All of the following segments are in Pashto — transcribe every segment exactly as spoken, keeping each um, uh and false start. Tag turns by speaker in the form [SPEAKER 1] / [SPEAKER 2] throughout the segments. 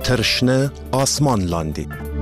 [SPEAKER 1] تر شنه آسمان لاندې.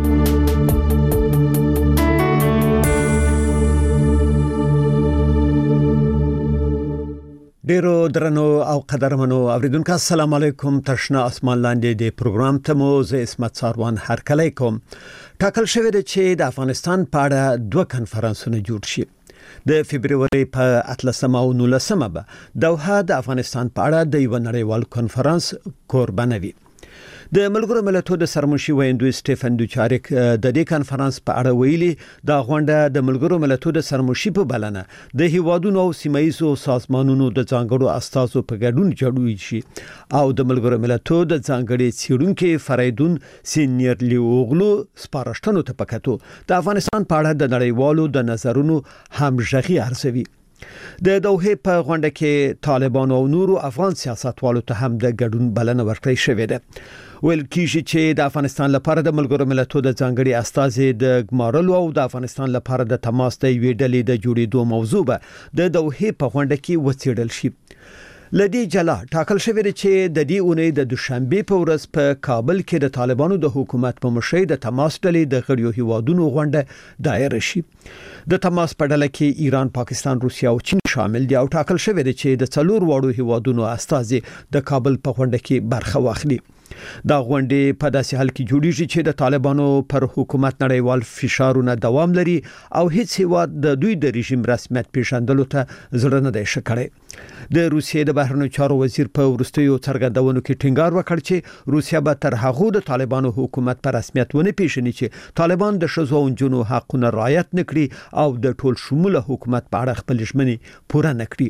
[SPEAKER 2] ډیرو درنو او قدرمنو اوریدونکو السلام علیکم. تشنه اسمان لاندې د پروګرام ته مو زه اسمت ساروان هرکلی کوم. ټاکل شوی دی چې د افغانستان په اړه دوه کنفرانسونه جوړ شي. د فبرवरी په اتلسمه او نولسمه به دوحه د افغانستان په اړه د یو نړیوال کنفرانس کوربنه وي. د ملګرو ملتونو د سرمنشي ویندوی سټيفن دوچاریک د دې کنفرانس په اړه ویلي دا غونډه د ملګرو ملتونو د سرمنشي په بلنه د هیوادونو او سیمایي سازمانونو د ځانګړو استازو په ګډون جوړوي شي او د ملګرو ملتونو د ځانګړي څېړونکو فریدون سینیرلی اوغلو سپارښتنو ته پکاتو د افغانستان په اړه د نړیوالو د نظرونو همغږي ارزوي. د دوحه په غونډه کې طالبان او نورو افغان سیاستوالو ته هم د ګډون بلنه ورکړې شوې ده. ویل کیږي چې د افغانستان لپاره د ملګرو ملتونو د ځانګړي استازي د ګمارلو او د افغانستان لپاره د تماس د ویډلې د جوړېدو موضوع به د دوحه په غونډه کې وڅېړل شي. لدی جلا ټاکل شوی دی چې د دې اونۍ د دوشنبه په ورځ په کابل کې د طالبانو د حکومت په مشرۍ د تماس ډلې د غړیو هیوادونو غونډه دایر شي. د تماس په ډله کې ایران، پاکستان، روسیا او چین شامل دي او ټاکل شوی دی چې د څلور وړو هیوادونو استازي د کابل په غونډه کې برخه واخلي. دا غونډه په داسې حال کې جوړیږي چې د طالبانو پر حکومت نړیوال فشارونه دوام لري او هیڅ هیواد د دوی د رژیم رسمیت پیژندلو ته زړه نه دی شکړی. د روسیې د بهرنیو چارو وزیر په ورستیو څرګندونو کې ټینګار وکړ چې روسیا به تر هغه د طالبانو حکومت پر رسمیت ونه پیژني چې طالبان د ښځو او نجونو حقوقونه رعایت نکړي او د ټول شموله حکومت په اړه خپل ژمنې پوره نکړي.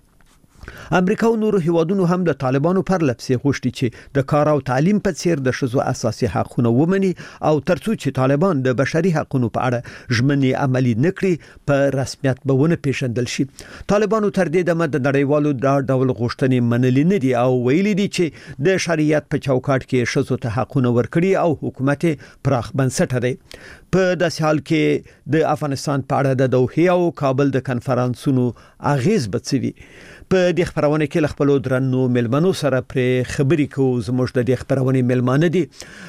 [SPEAKER 2] امریکا او نورو هیوادونو هم د طالبانو پر لپسې غوښتي چې د کار او تعلیم په څیر د ښځو اساسي حقوقونه ومني او ترڅو چې طالبان د بشري حقوقو په اړه ژمنې عملي نکړي په رسمیت به ونه پیژندل شي. طالبانو تر دې دمه د نړیوالو د ډول غوښتنې منلې نه دي او ویلي دي چې د شریعت په چوکاټ کې ښځو ته حقوقونه ورکړي او حکومت پراخ بنسټه دی. په داسې حال کې د افغانستان په اړه د دوحه او کابل د کنفرانسونو اغیز بڅوي. په دې خبرونه کې خپل درنو ملمنو سره پر خبري کوو. زموږ د دې خبرونه ملمانه دي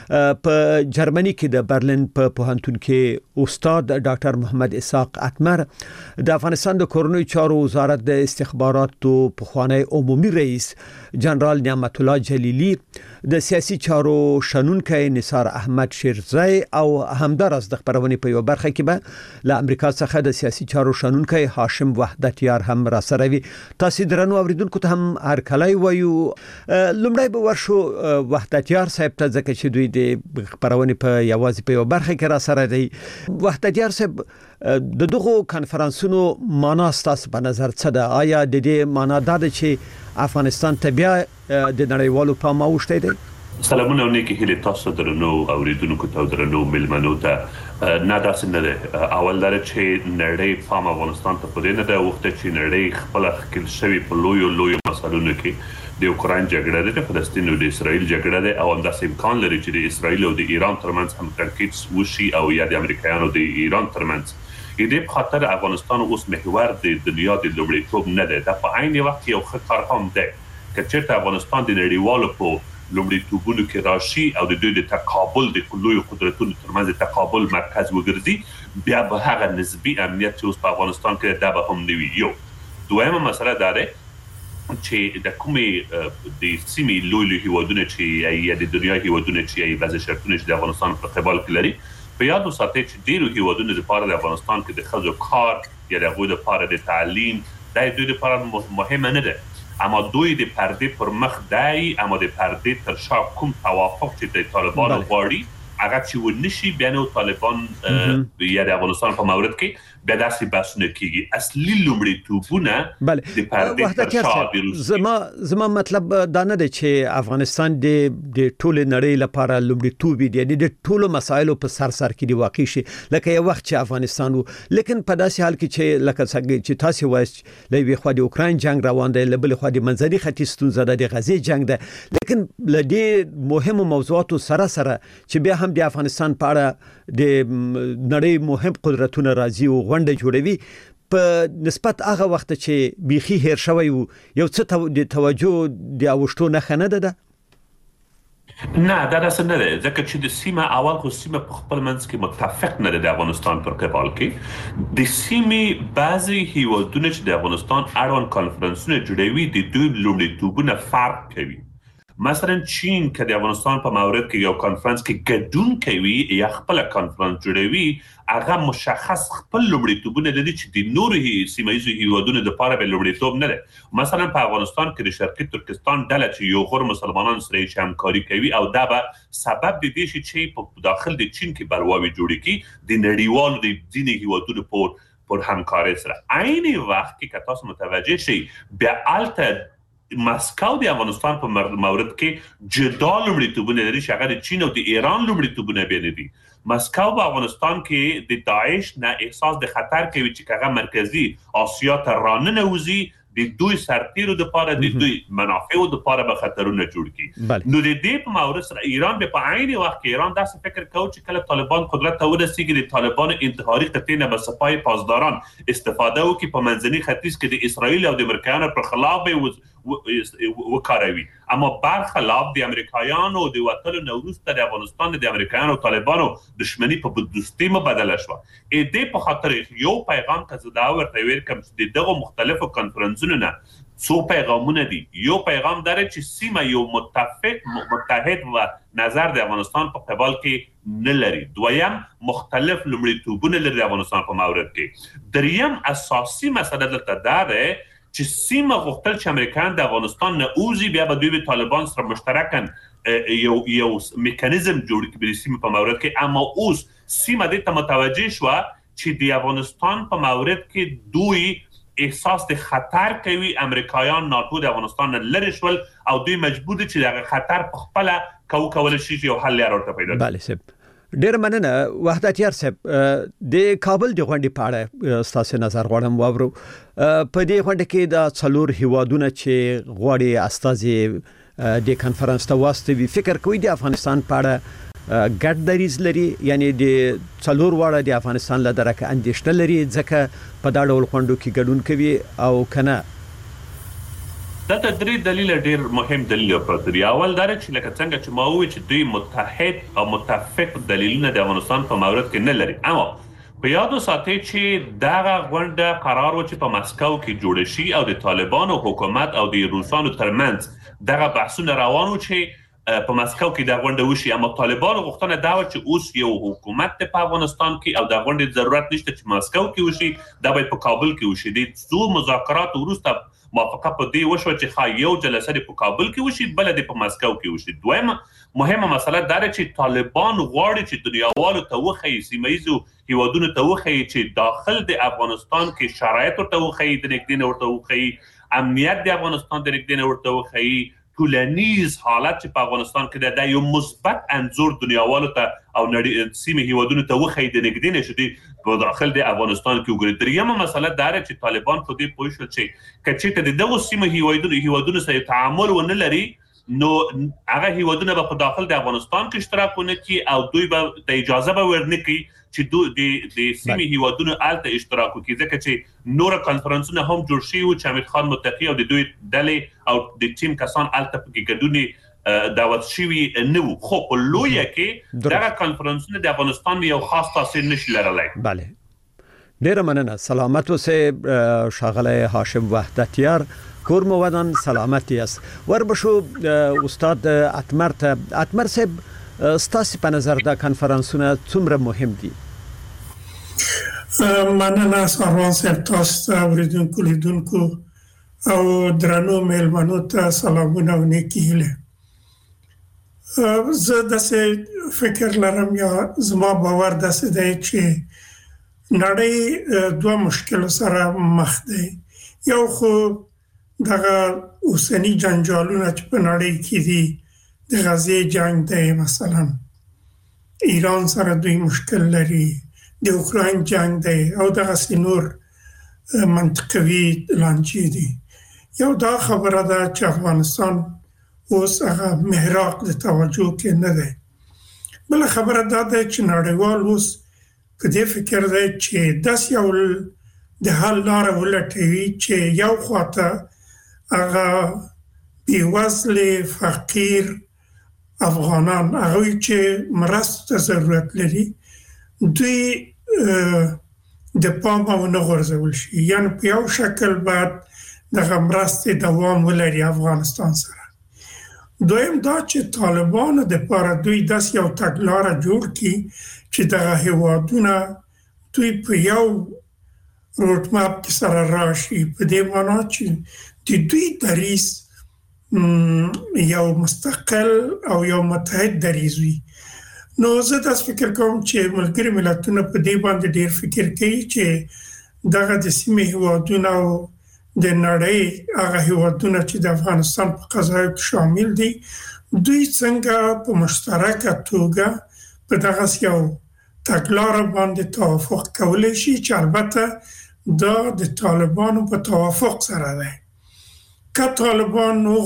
[SPEAKER 2] په جرمني کې د برلین په پوهنتون کې استاد ډاکټر محمد اسحاق اتمر، د افغانستان د کورنۍ چارو وزارت د استخباراتو پخوانی عمومي رئیس جنرال نعمت الله جلیلی، د سیاسي چارو شنونکي نثار احمد شیرزای او همدارس د خبرونه په یو برخه کې به له امریکا څخه د سیاسي چارو شنونکي هاشم وحدتیار هم را سره وي. تاسو درنو اوریدونکو ته هم هرکلی وایو. لومړی به ورشو وحدتیار صاحب ته ځکه چې دوی د خبرونه په یوازې په یو برخه کې را سره دی. وحدتیار صاحب، د دغه کنفرانسونو معنا ستاسو په نظر څه ده؟ آیا د دې معنا دا ده چې افغانستان ته بیا د نړیوالو پام اوښتی دی؟
[SPEAKER 3] سلامونه او نیکی هیله تاسو درنو اوریدونکو ته درنو ملمنو ته. نه داسې نه ده. اول دا چې نړۍ پام افغانستان ته پدې نه ده وخت چې نړۍ خپل خپل شوی په لویو لویو مسلونو کې د اوکراین جګړه ده، د فلسطین او د اسرائیل جګړه ده او همداسې امکان لري چې د اسرائیل او د ایران ترمنځ هم کړکېچ وشي او یا د امریکایانو د ایران ترمنځ. دې په خاطر افغانستان اوس محور د دنیا د لومړیتوب نه ده. دا په عین وخت یو ښه کار هم ده چې چېرته افغانستان د نړیوالو په لومړیتوبونو کې راشي او د دوی د تقابل د لویو قدرتونو ترمنځ تقابل مرکز وګرځي، بیا به هغه نسبی امنیت چې اوس په افغانستان کې دا به هم نه وي. یو دویمه مسله دا ده چې د کومې د سیمې لوی لوی هیوادونه چې یا د دنیا هیوادونه چې بعضې شرطونه چې د افغانستان په قبال کې لري، په یاد وساتئ چې ډېرو هیوادونو لپاره د افغانستان کې د ښځو کار یا د هغوی لپاره د تعلیم دا دوی لپاره مهمه نه ده، اما دوی د پردې پر مخ دی، اما د پردې تر شا کوم توافق چې د طالبانو غواړي هغه چې ونشي بیا نو طالبان یا د افغانستان په مورد کې بیا داسې بحثونه کیږي. اصلي لومړیتوبونه د پردې تر شا د روسیې.
[SPEAKER 2] زما زما مطلب دا نه دی چې افغانستان د د ټول نړۍ لپاره لومړیتوب دی، یعنی د ټولو مسایلو په سر سر کې دی واقع شي لکه یو وخت چې افغانستان وو. لیکن په داسې حال کې چې لکه څنګه چې تاسو وایي له یوې خوا د اوکراین جنگ روان دی، له بل خوا د منځني ختیځ ستونزه ده، د غزې جنگ ده، لیکن له دې مهمو موضوعاتو سره سره چې بیا هم د افغانستان په اړه د نړۍ مهم قدرتونه راځي او غونډه جوړوي په نسبت هغه وخت چې بيخي هیر شوی وو، یو څه د توجه د اوښتو نه خنه ده.
[SPEAKER 3] نه دا داسې نه ده، ځکه چې د سیمه اول خو سیمه په خپل منځ کې متفق نه ده د افغانستان پر قبال کې. د سیمې بعضي هیوادونه چې د افغانستان اړوند کانفرنسونه جوړوي د دوی لومړیتوبونه فرق کوي. مثلا چین که د افغانستان په مورد کې یو کانفرنس کې ګډون کوي یا خپل کانفرنس جوړوي، هغه مشخص خپل لومړیتوبونه لري چې د نورو سیمایي هیوادونو لپاره به لومړیتوب نه ده. مثلا په افغانستان کې د شرقي ترکستان ډله چې یو غور مسلمانانو سره یې همکاري کوي او دا به سبب د دې شي چې په داخل د چین کې بلواوي جوړي کی د نړیوالو د ځینې هیوادونو په پر همکاري سره. عین وخت کې که تاسو متوجه شئ بیا الته مسکو د افغانستان په مورد کې جدا لومړیتوبونه لري چې هغه د چین او د ایران لومړیتوبونه بیا نه دي. مسکو په افغانستان کې د داعش نه احساس د خطر کوي چې هغه مرکزی آسیا ته راننوځي، د دوی سرتیرو د پاره د دوی منافعو د پاره به خطرونه جوړ کړي. نو د دې په مورد سره ایران به په عین وخت کې ایران داسې فکر کوي چې کله طالبان قدرت ته ورسیږي د طالبان انتحاري قطعې نه به سپاه پاسداران استفاده وکړي، په منځني ختیځ کې د اسرائیل او د امریکایانو پر خلاف به وکاروي. اما برخلاف د امریکایانو د وټلو نه وروسته د افغانستان د امریکایانو او طالبانو دښمنی په دوستي مبادله شوه. ا دې په خاطر یو پیغام که دا ورته ویل کوم چې دغه مختلفو کانفرنسونو نه څو پیغامونه دي. یو پیغام داره چې سیمه یو متفق متحد و نظر د افغانستان په قبال کې نه لري. دویم مختلف لومړیتوبونه لري د افغانستان په مورد کې. دریم اساسي مسله دلته دا ده چې سیمه غوښتل چې امریکایان د افغانستان نه اوزي، بیا به دوی به طالبان سره مشترکاً یو یو میکانیزم جوړ کړي د سیمه په مورد کې. اما اوس سیمه دې ته متوجه شوه چې د افغانستان په مورد کې دوی احساس د خطر کوي، امریکایان ناتو د افغانستان نه لرې شول او دوی مجبور دي چې دغه خطر په خپله کولی شي یو حل لاره ورته پیدا کړي.
[SPEAKER 2] بله صاحب، ډیر مننه. وحدتیار صاحب، د کابل د غونډې په اړه ستاسو نظر غواړم واورو. په دې غونډه کې د څلور هیوادونو چې غواړي استازي د کانفرنس ته واستوي، فکر کوي د افغانستان په اړه ګډ دریځ لري، یعنی د څلور واړه د افغانستان له درکه اندېښنه لري ځکه په دا ډول غونډو کې ګډون کوي او کنه؟
[SPEAKER 3] دا ته درې دلیل ډیر مهم دلیل پروت دی. اول دا چې لکه څنګه چې ما وویل چې دوی متحد او متفق دلیلونه د افغانستان په مورد کې نه لري. اما په یاد وساتئ چې دغه غونډه قرار و چې په مسکو کې جوړ شي او د طالبانو حکومت او د روسانو ترمنځ دغه بحثونه روان و چې په مسکو کې د غونډه وشي. اما طالبانو غوښتنه دا و چې اوس یو حکومت په افغانستان کې او د غونډې ضرورت نشته چې مسکو کې وشي، دا باید په کابل کې وشي. د څو مذاکرات وروسته موافقه په دې وشوه چې ښایي یو جلسه په کابل کې وشي، بل د په مسکو کې وشي. دویمه مهمه مسله دا ده چې طالبان غواړي چې دنیاوالو ته وښیي، سیمه هیوادونو ته وښیي چې داخل د افغانستان کې شرایط ورته وښیي، د نږدې نه ورته وښیي، امنیت د افغانستان د نږدې نه ورته وښیي، ټولنیز حالت چې په افغانستان کې د یو مثبت انځور دنیاوالو ته او نړۍ سیمه هیوادونو ته وښیي د نږدې نه شي په داخل د افغانستان کې وګوري. دریمه مسله دا ده چې طالبان په دې پوه شول چې که چېرته د دغو سیمه هیوادونو هیوادونو سره تعامل ونه لري، نو هغه هیوادونه به په داخل د افغانستان کې اشتراک ونه کړي او دوی به د اجازه به ورنه کړي چې دوی د د سیمه هیوادونو الته اشتراک وکړي، ځکه چې نور کانفرنسونه هم جوړ شوي وو چې حمید خان متقي او د دوی ډلې او د ټیم کسان الته پکې ګډون دعوت شوي نه وو. خو په لویه کې دغه کانفرنسونه د افغانستان یو خاص تاثیر نشي لرلی.
[SPEAKER 2] بله، ډیره مننه. سلامت اوسئ ښاغلی هاشم وحدتیار، کور مو ودان، سلامت یاست. وربشو استاد اتمر ته. اتمر صاحب، ستاسو په نظر دا کانفرنسونه څومره مهم دي؟
[SPEAKER 4] مننه ساروان صاحب، تاسو ته اوریدونکو لیدونکو او درنو میلمنو ته سلامونه او نیکې هیلې. زه داسې فکر لرم یا زما باور داسې دی چې نړۍ دوه مشکل سره مخ دی. یو خو دغه اوسنی جنجالونه چې په نړۍ کې دي، د غزې جنگ دی، مثلا ایران سره دوی مشکل لري، د اوکراین جنگ دی او دغه نور منطقوي لانجې دي. یو دا خبره ده چې افغانستان اوس هغه محراق د توجه کې نه دی. بل خبره دا ده چې نړیوال اوس په دې فکر دی چې داسې یو د حل لاره ولټوي چې یو خواته هغه بېوزله، فقیر افغانان هغه چې مرسته ضرورت لري دوی د پامه ونه غورځول شي یعنی په یو شکل بعد د مرستې دوام ولري افغانستان سره دویم دا چې طالبان د لپاره دوی داس یو تګلاره جوړ کړي چې د هیوادونه دوی په یو روډ ماپ کې سره راشي په دې معنی چې د دوی دریس یو مستقل او یو متحد دریز وي نو زه تاسو فکر کوم چې ملګری ملتونه په دې باندې ډیر فکر کوي چې دغه د سیمې هیوادونه او د نړۍ هغه هیوادونه چې د افغانستان په قضایا کې شامل دي دوی څنګه په مشترکه توګه په دغه یو تګلاره باندې توافق کولای شي چې البته دا د طالبانو په توافق سره ده که طالبان نو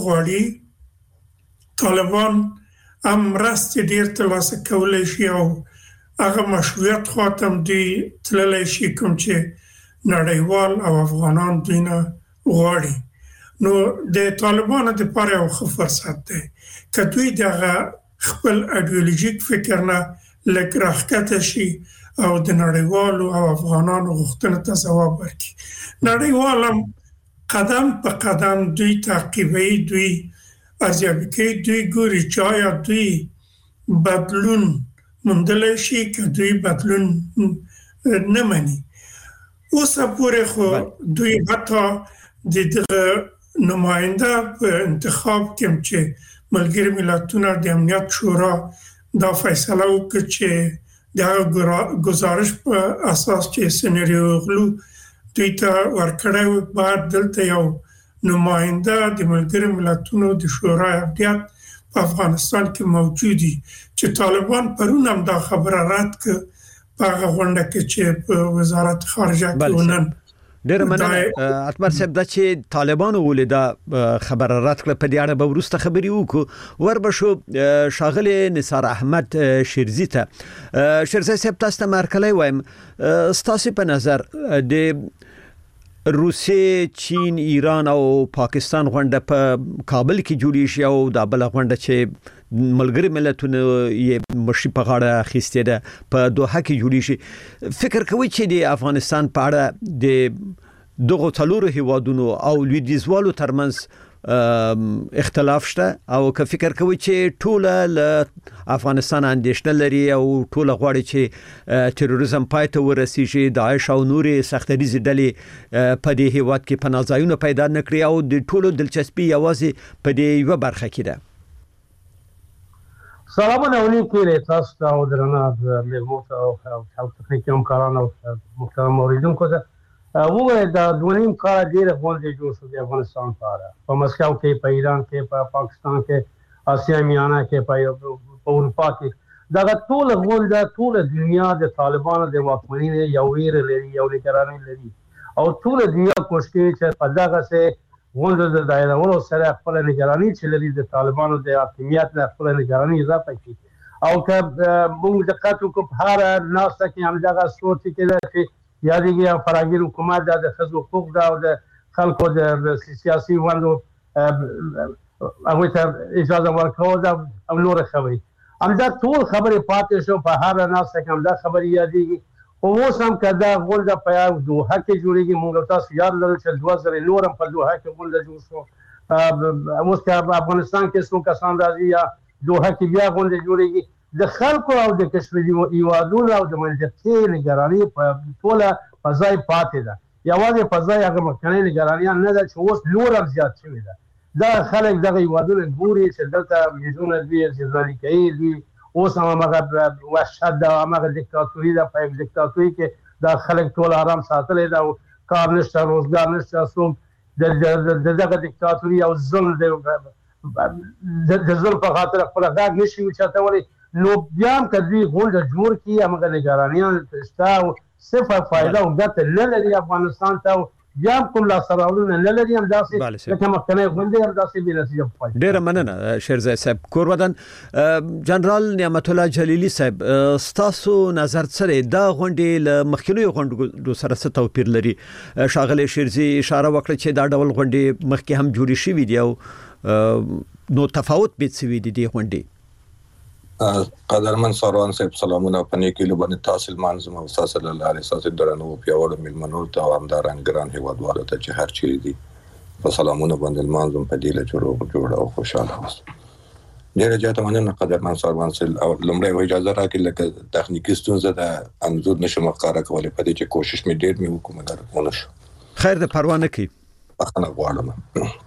[SPEAKER 4] غواړي طالبان ام راست ډیر ترلاسه کولای شي او هغه مشروعیت خاطم دی تللی شي کوم چې نړیوال او افغانان دینه غواړي نو د طالبانو د لپاره یو ښه فرصت دی که دوی دغه خپل ایدئولوژیک فکر نه لږ راښکته شي او د نړیوالو او افغانانو غوښتنو ته ځواب ورکړي نړیوال هم قدم په قدم دوی تعقیبوي دوی ارزیابي کوي دوی ګوري چې آیا دوی بدلون موندلی شي که دوی بدلون نه مني اوسه پورې خو دوی حتی د دغه نماینده په انتخاب کې چې ملګري ملتونه د امنیت شورا دا فیصله وکړه چې د گزارش په اساس چې سناریو غلو دوی ته ورکړی بعد دلته یو نماینده د ملګري ملتونو د شورای امنیت په افغانستان کې موجود دي چې طالبان پرون هم دا خبره رد کړه په هغه غونډه کې چې په وزارت خارجه کې ونن
[SPEAKER 2] ډېر مننه اکبر صاحب دا چې طالبانو ولې دا خبره رد کړه په دې اړه به وروسته خبرې وکړو وربشو شاغلی نثار احمد شیرزی ته شیرزی صاحب تاسو ته مرکلی وایم ستاسو په نظر د روسیه چین ایران او پاکستان غونډه په کابل کې جوړی شي او دا بل غونډه چې ملګری ملتونه یې مشي په غاړه اخیستې ده په دوحه کې جوړی شي فکر کوي چې د افغانستان په اړه د دغه څلورو هیوادونو او لویدیځوالو ترمنځ اختلاف شته او که فکر کوي چې ټول له افغانستان اندېښنه لري او ټول غواړي چې تروریزم پای ته ورسیږي داعش او نورې سختریزې ډلې په دې هیواد کې پناه ځایونه پیدا نکړي او د ټولو دلچسپي یوازې په دې یو برخه کې ده
[SPEAKER 5] سلامونه علیکم تاسو ته او درنه مېلمو ته او خلک تخنیکي همکاران او محترم اوریدونکو ته وګورئ دا دونیم کال ډېر غونډې جوړ شو د افغانستان په اړه په مسکو کې په ایران کې په پاکستان کې اسیا میانه کې په اروپا کې دا ټول غونډه ټول دنیا د طالبانو د واکمنۍ یو ویر لري یو نگرانی لري او ټول دنیا کوشش کوي چې په دغه څه غونډه د دایره سره خپل نگرانی چې لري د طالبانو د حاکمیت نه خپل نگرانی اضافه کړي او که موږ دقت وکړو په هر ناسته کې هم دغه سوچ کې یادېږي فراګیر حکومت د ښځو حقوق دا او د خلکو د سیاسي وندو هغوی ته اجازه ورکول دا او نور خبرې همدا ټول خبرې پاتې شو په هر ناسته کې همدا خبرې یادېږي خو اوس هم که دا غونډه په یو دوحه کې جوړېږي موږ تاسو یاد لرو چې دوه زره نور هم په دوحه کې غونډه جوړ شو اوس که افغانستان کې څو کسان راځي یا دوحه کې بیا غونډه جوړېږي د خلکو او د کشمیر هیوادونو او د منطقې نگرانی په ټوله فضای پاتې ده یوازې فضای هغه مخکنۍ نگرانیان نه ده چې اوس نور هم زیات شوې ده دا خلک دغه هیوادونه ګوري چې دلته میزونه دوی زلزلې کوي دوی اوس هم هماغه وحشت ده هماغه دیکتاتوري ده په دیکتاتوري کې دا خلک ټول آرام ساتلی ده او کار نشته روزګار نشته څوک د دغه دیکتاتوري او ظلم د ظلم په خاطر خپل غږ نشي اوچتولی نو بیا هم که دوی غونډه جوړ کړي هماغه نگرانیان شته او صفر فایده او ګټه نه لري افغانستان ته بیا هم کوم لاسته راوړنه نه لري همداسې لکه مخکنۍ غونډې همداسې بې نتیجه پاتې
[SPEAKER 2] ډېره مننه شیرزی صاحب کورودن جنرال نعمت الله جلیلي صاحب ستاسو نظر سره دا غونډې له مخکینیو غونډو سره څه توپیر لري ښاغلی شیرزي اشاره وکړه چې دا ډول غونډې مخکې هم جوړې شوي دي او نو تفاوت به څه وي د دې غونډې
[SPEAKER 6] قدرمن ساروان صاحب سلامونه پنه کېلو باندې تاسو منظم او تاسو له لارې تاسو درنو پیاوړو ملمنو ته همداران ګران هیوادوالو ته چې هر چیرې دي په سلامونه باندې منظم په دې له جوړو جوړ او خوشاله اوسئ. ډیره زیاته مننه قدرمن ساروان صاحب او لمړی اجازه راکړئ لکه تخنیکی ستونزه د انځور نشم ښکارا کولای په دې چې کوشش مې ډیر مې وکړم مګر ونه شو.
[SPEAKER 2] خیر د پروانه کې
[SPEAKER 6] بخښنه غواړم.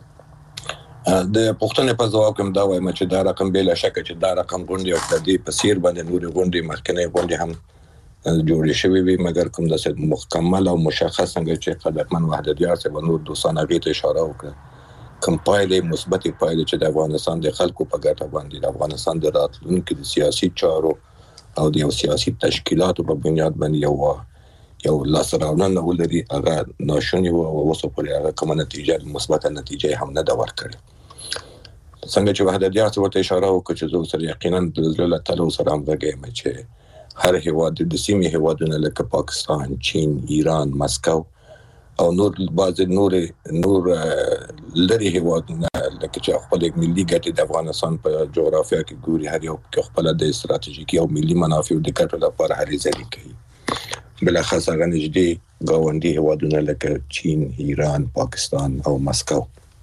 [SPEAKER 6] د پښتنې په ځواب کوم دا وایم چې دا رقم بلا شک چې دا رقم غونډي او د دې په سیر باندې نور غونډي مخکنه غونډي هم جوړې شوې وي مګر کوم د مکمل او مشخص څنګه چې قدرمن وحدت یار څخه نور دوستانه غیته اشاره وکړه کوم پایلې مثبت پایلې چې د افغانستان د خلکو په ګټه باندې د افغانستان د راتلونکو د سیاسي چارو او د سیاسي تشکیلاتو په بنیاد باندې یو یو لاسراونه ولري هغه ناشونی او وسو پرې هغه کومه نتیجه مثبت نتیجه هم نه دا ورکړي. څنګه چې وحدت یار څه اشاره وکړه چې زه سره یقینا د زړه تعالی سره هم غږیم چې هر هیواد د سیمې هیوادونه لکه پاکستان، چین، ایران، مسکو او نور بعض نور نور لري هیوادونه لکه چې خپل ملي ګټې د افغانستان په جغرافیه کې ګوري هر یو خپل د استراتیژیکي او ملي منافع د ګټو لپاره هلې ځلې کوي. بلخص هغه نږدې ګاونډي هیوادونه لکه چین، ایران، پاکستان او مسکو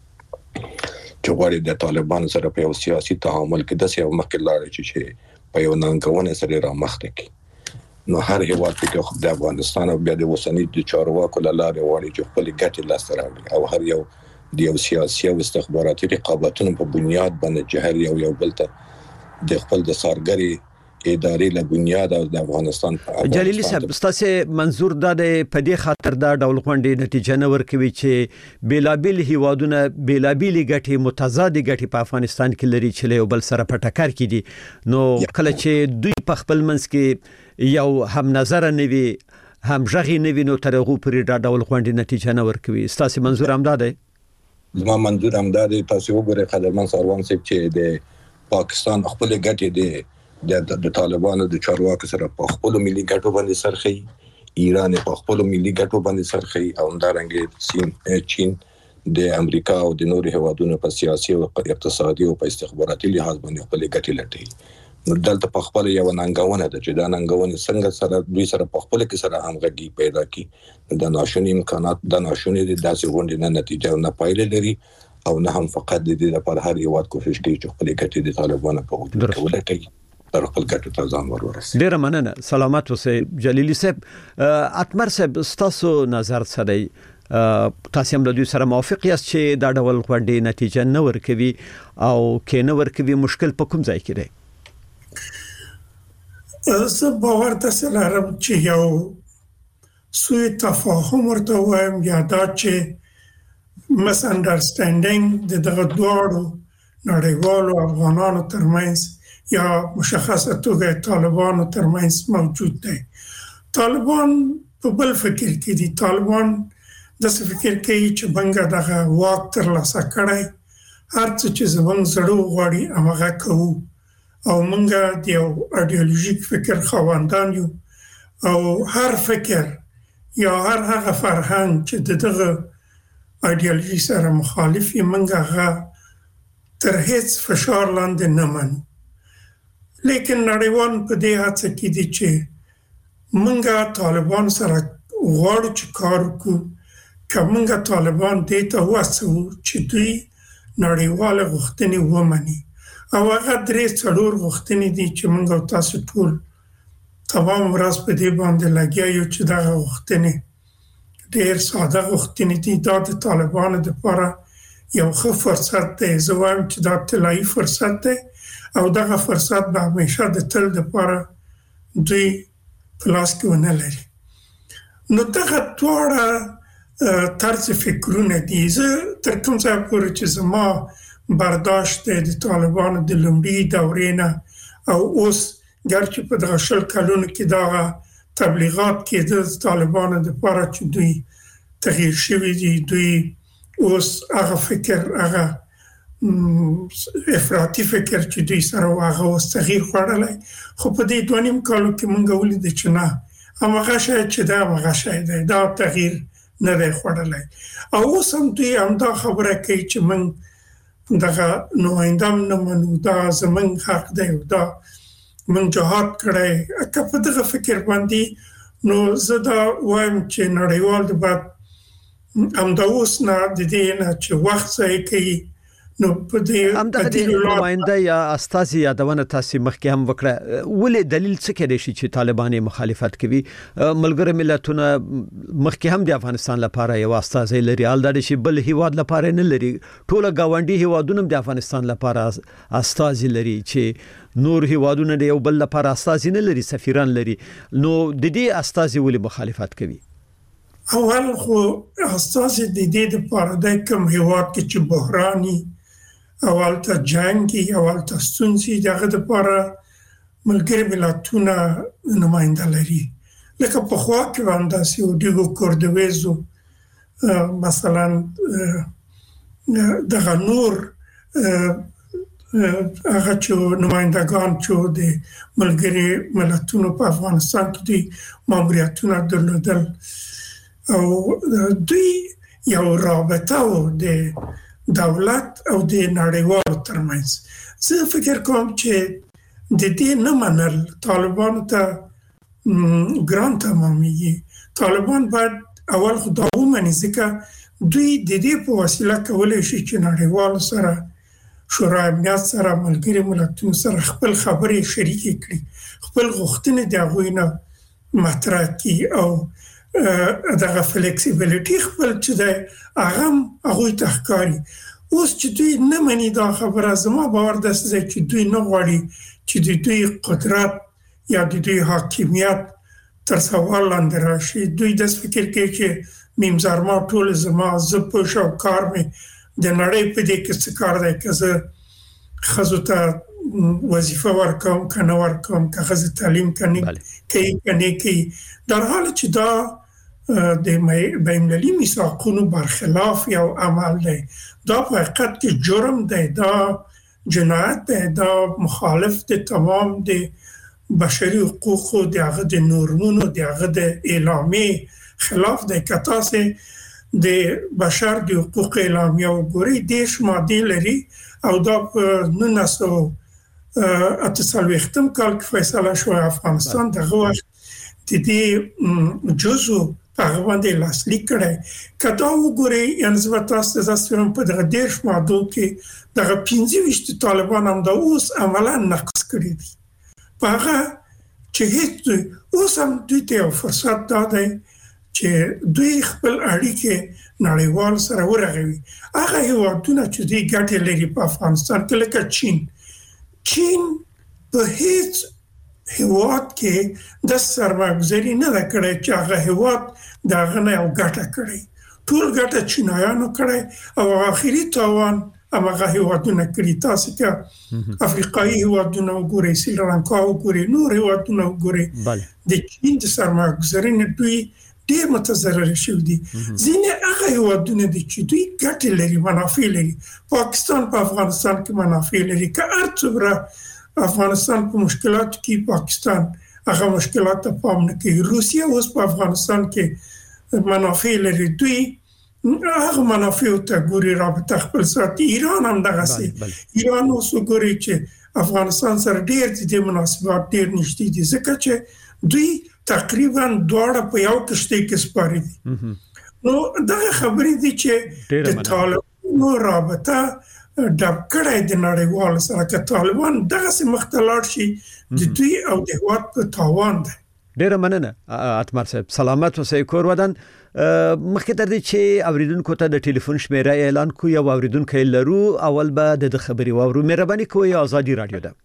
[SPEAKER 6] چې غواړي د طالبانو سره په یو سیاسي تعامل کې د سیاسي مخکلاري چې په یو ننګونې سره را مخته کی. نو هر هیواد کې د افغانستان او بیا د وسنی د چارواکو لاره غواړي چې خپل ګټې لاسته راوړي او هر یو د یو سیاسي او استخباراتي رقابتونو په بنیاد باندې چې هر یو یو بل ته د خپل د سارګري اداري له بنیاد او د افغانستان
[SPEAKER 2] جلیلی صاحب ستاسو منظور د پدې خاطر دا ډول غونډې نتیجه نه ورکوي چې بیلابل هیوادونه بیلابل غټي متضاد غټي په افغانستان کې لري چې له بل سره په ټکر کې دي نو کله چې دوی په خپل منځ کې یو هم نظر نه وي هم ژغي نه وي نو ترغه پرې دا ډول غونډې نتیجه نه ورکوي. ستاسو منظور هم دا دی؟
[SPEAKER 6] زما منظور هم دا دی. تاسو وګورئ قدرمن ساروان صاحب چې د پاکستان خپل ګټې دي د د طالبانو د چارواکو سره په خپل ملي ګټو باندې سرخي، ایران په خپل ملي ګټو باندې سرخي او همدارنګه چین چین د امریکا او د نورو هیوادونو په سیاسي او اقتصادي او په استخباراتي لحاظ باندې خپل ګټې لټي. نو دلته په خپل یو ننګونه ده چې دا ننګونه څنګه سره دوی سره په خپل کې سره همغږي پیدا کی د ناشونی امکانات د ناشونی د داسې غونډې نه نتیجه نه پایله لري او نه هم فقط د دې لپاره هر یو کوشش کوي چې خپل ګټې د طالبانو په وجود کې ولټي.
[SPEAKER 2] ډیره مننه. سلامت اوسئ جلیلی صاحب. اتمر صاحب ستاسو نظر څه دی؟ تاسو هم له دوی سره موافق یاست چې دا ډول غونډې نتیجه نه ورکوي او کې نه ورکوي مشکل په کوم ځای کې دی؟
[SPEAKER 4] زه باور تاسو لرم چې یو سوء تفاهم ورته وایم یا دا چې مس انډرستانډینګ د دغه دوړو نړیوالو افغانانو ترمنځ یا مشخصه توګه طالبانو ترمنځ موجود دی. طالبان په بل فکر کې دي. طالبان د څه فکر کوي چې بنګا دغه واک ترلاسه کړي هر څه چې زمونږ زړه غواړي هغه کوو او موږ د یو ایدئولوژیک فکر خواندان یو او هر فکر یا هر هغه فرهنګ چې دغه ایدئولوژي سره مخالف یې موږ هغه تر هیڅ فشار لاندې نه منو. لیکن نړیوال په دې هڅه کې دي چې منګه طالبان سره غواړو چې کار وکړو که منګه طالبان دې ته واسو چې دوی نړیوال غوښتنې ومني او هغه درې څلور غوښتنې دي چې منګه تاسو ټول تمام ورځ په دې باندې لګیا یو چې دا غوښتنې ډېر ساده غوښتنې دي. دا د طالبانو لپاره یو ښه فرصت دی. زه وایم چې دا طلایي فرصت دی او دغه فرصت به همیشه د تل لپاره دوی په لاس کې ونه لري. نو دغه دواړه طرز فکرونه دي. زه تر کوم ځایه پورې چې زما برداشت دی د طالبانو د لومړي دورې نه او اوس ګرچې په دغه شل کلونو کې دغه تبلیغات کېده د طالبانو لپاره چې دوی تغییر شوي دي، دوی اوس هغه فکر هغه افراطي فکر چې دوی سره هغه اوس تغییر خوړلی، خو په دې دوه نیم کالو کې مونږ ولیدل چې نه هماغه شاید چې دا هماغه شی دی، دا تغییر نه دی خوړلی. او اوس هم دوی همدا خبره کوي چې مونږ دغه نماینده هم نه منو، دا زمونږ حق دی او دا منجهات کړی که په دغه فکر باندې نو زه دا وایم چې نړیوال د بعد همدا اوس نه د دې نه چې وخت ځای کوي نو په دې
[SPEAKER 2] هم د نماینده یا استازي یادونه تاسو مخکې هم وکړه ولې دلیل څه کېدای شي چې طالبان مخالفت کوي ملګری ملتونه مخکې هم د افغانستان لپاره یو استازي لري حال دا شي بل هیواد لپاره نه لري ټول گاونډي هیوادونه د افغانستان لپاره استازي لري چې نور هیوادونه د یو بل لپاره استازي نه لري سفیران لري نو د دې استازي ولې مخالفت کوي
[SPEAKER 4] اول خو استازي د دې لپاره د کوم هیواد کې چې بحراني اول ته جنگي اول ته ستونزې دغه لپاره ملګری ملتونه نماینده لري لکه په خوا کې باندې یو دیګو کوردويزو مثلا دغه نور هغه چې نمایندگان چې د ملګری ملتونو په افغانستان کې دي ماموریتونه درلودل او دوی یو رابطه او د دولت او د نړیوالو ترمنځ زه فکر کوم چې د دې نه منل طالبان ته ګران تمامي طالبان باید اول خو دا ومني ځکه دوی د دې په وسیله کولای شي چې نړیوالو سره شورای امنیت سره ملګری ملتونو سره خپل خبرې شریکې کړي خپل غوښتنې د هغوی نه مطرح کړي او دغه فلیکسیبیلیټي خپل چې د هغه هغوی ته ښکاري اوس چې دوی نه مني دا خبره زما باور داسې دی چې دوی نه غواړي چې د دوی قدرت یا د دوی حاکمیت تر سوال لاندې راشي دوی داسې فکر کوي چې میمزارما ټول زما زه پوه شو کار مې د نړۍ په دې کې څه کار دی که زه ښځو ته وظیفه ورکوم که نه ورکوم که ښځې تعلیم کوي که نه کوي در حال چې دا د بین‌المللي میثاقونو برخلاف یو عمل دی دا په حقیقت کې جرم دی دا جنایت دی دا مخالف د تمام د بشري حقوقو د هغه د نورمونو د هغه د اعلامیې خلاف دی که تاسې د بشر د حقوق اعلامیه وګورئ دېرش مادې لري او دا په نولس سوه اته څلوېښتم کال کې فیصله شوه افغانستان دغه وخت د دې جزو په هغه باندې لاسلیک کړی که دا وګورئ یعنې زه به تاسو ته داسې وایم په دغه دېرش مادو کې دغه پنځه ویشت طالبان همدا اوس عملا نقض کړي دي په هغه چې هیڅ اوس هم دوی ته یو فرصت دا دی چې دوی خپل اړیکې نړیوال سره ورغوي هغه هیوادونه چې دوی ګټې لري په افغانستان کې لکه چین چین په هیڅ هیواد کې د سرمایه‌ګذاري نه ده کړې چې هغه هیواد د هغه نه یو ګټه کړې ټول ګټه چینایانو کړې او آخري تاوان هغه هیوادونه کړي تاسو که افریقایي هیوادونه وګورئ سریلانکا وګورئ نور هیوادونه وګورئ د چین د سرمایه‌ګذاري نه دوی ډېر متضرر شوي دي ځینې هغه هیوادونه دي چې دوی ګټې لري منافع لري پاکستان په افغانستان کې منافع لري که هر څومره افغانستان په مشکلاتو کې پاکستان هغه مشکلات ته پام نه کوي روسیه اوس په افغانستان کې منافع لري دوی هغه منافع ته ګوري رابطه خپل ساتي ایران هم دغسې ایران اوس وګوري چې افغانستان سره ډېر د مناسبات ډېر نږدې دي ځکه چې دوی تقریبا دواړه په یو کشتۍ کې سپاري دي نو دغه خبرې دي چې د طالبانو رابطه ډب کړای د نړیوال سره که طالبان دغه سم مختلط شي د دوی او د هواد په تاوان ده
[SPEAKER 2] ډیره مننه اتمر صاحب سلامت اوسئ کور ودان مخکې تر دې چې اوریدونکو ته د ټلیفون شمیره اعلان کو یو اوریدونکو لرو اول به د خبري وورو مهرباني کوئ ازادي رادیو ده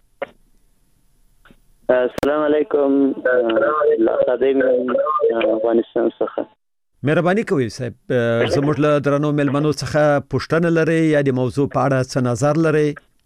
[SPEAKER 7] السلام علیکم لقدیم افغانستان څخه
[SPEAKER 2] مهرباني کوئ صاحب زموږ له درنو ملمنو څخه پوښتنه لري یا د موضوع په اړه څه نظر لري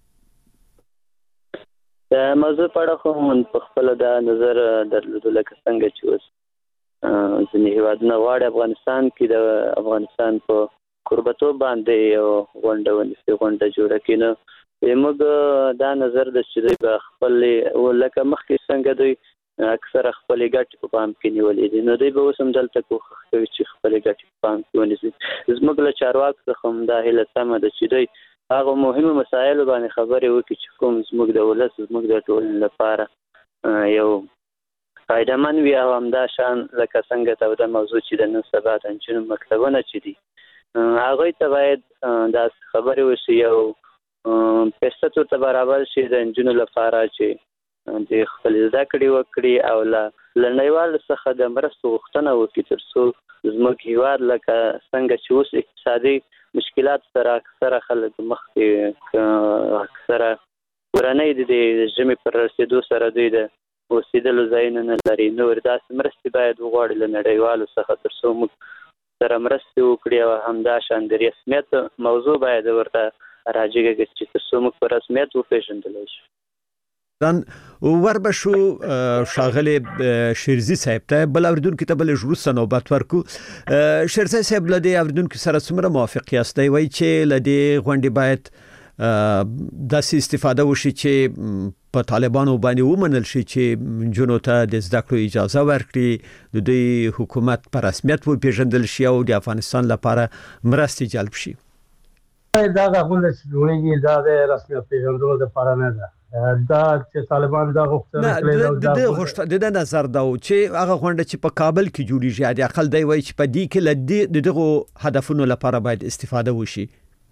[SPEAKER 7] د موضوع په اړه خو په خپل د نظر درلودل لکه څنګه چې اوس ځینې هیوادونه غواړي افغانستان کې د افغانستان په قربتوب باندې یو غونډه ونیسي غونډه جوړه کړي نو موږ دا نظر د چې دوی به خپل لکه مخکې څنګه دوی اکثر خپل ګټې په پام کې نیولې دي نو دوی به اوس هم دلته کوښښ کوي چې خپل ګټې په پام کې ونیسي زموږ له چارواکو څخه هم دا هیله سمه ده چې دوی هغه مهمه مسایل باندې خبرې وکړي چې کوم زموږ د ولس زموږ د ټولنې لپاره یو فایدهمن وي او همدا شان لکه څنګه ته د موضوع چې د نن سبا د نجونو مکتبونه چې دي هغوی ته باید داسې خبرې وشي یو فرصت ورته برابر شي د نجونو لپاره چې د خپل زده کړې وکړي او له نړیوالو څخه د مرستو غوښتنه وکړي تر څو زموږ هېواد لکه څنګه چې اوس اقتصادي مشکلات سره اکثره خلک مخ کې اکثره کورنۍ د ژمي پر رسېدو سره دوی د اوسېدلو ځایونه نه لري نور داسې مرستې باید وغواړي له نړیوالو څخه تر څو موږ سره مرستې وکړي او همدا شان د رسمیت موضوع باید ورته راجګه چې تر څو موږ په رسمیت وپېژندلی شو
[SPEAKER 2] دان وربشو شاغل شیرزی صاحب ته بل اوریدونکو ته بل وروسته نوبت ورکو شیرزی صاحب لدی اوریدونکو سره څومره موافق یاست وای چې لدی غونډې باید داسې استفاده وشي چې په طالبانو باندې ومنل شي چې جنو ته د زده کړو اجازه ورکړي د دوی حکومت په رسمیت وپېژندل شي او د افغانستان لپاره مرستې جلب شي
[SPEAKER 5] دا غونډه چې جوړیږي دا د رسمیت پیژندلو لپاره نه ده دا چې طالبان دا غوښتنه
[SPEAKER 2] کړې ده د نظر دا چې هغه غونډه چې په کابل کې جوړیږي د اقل دی وای چې په دې کې د دغه هدفونو لپاره باید استفاده وشي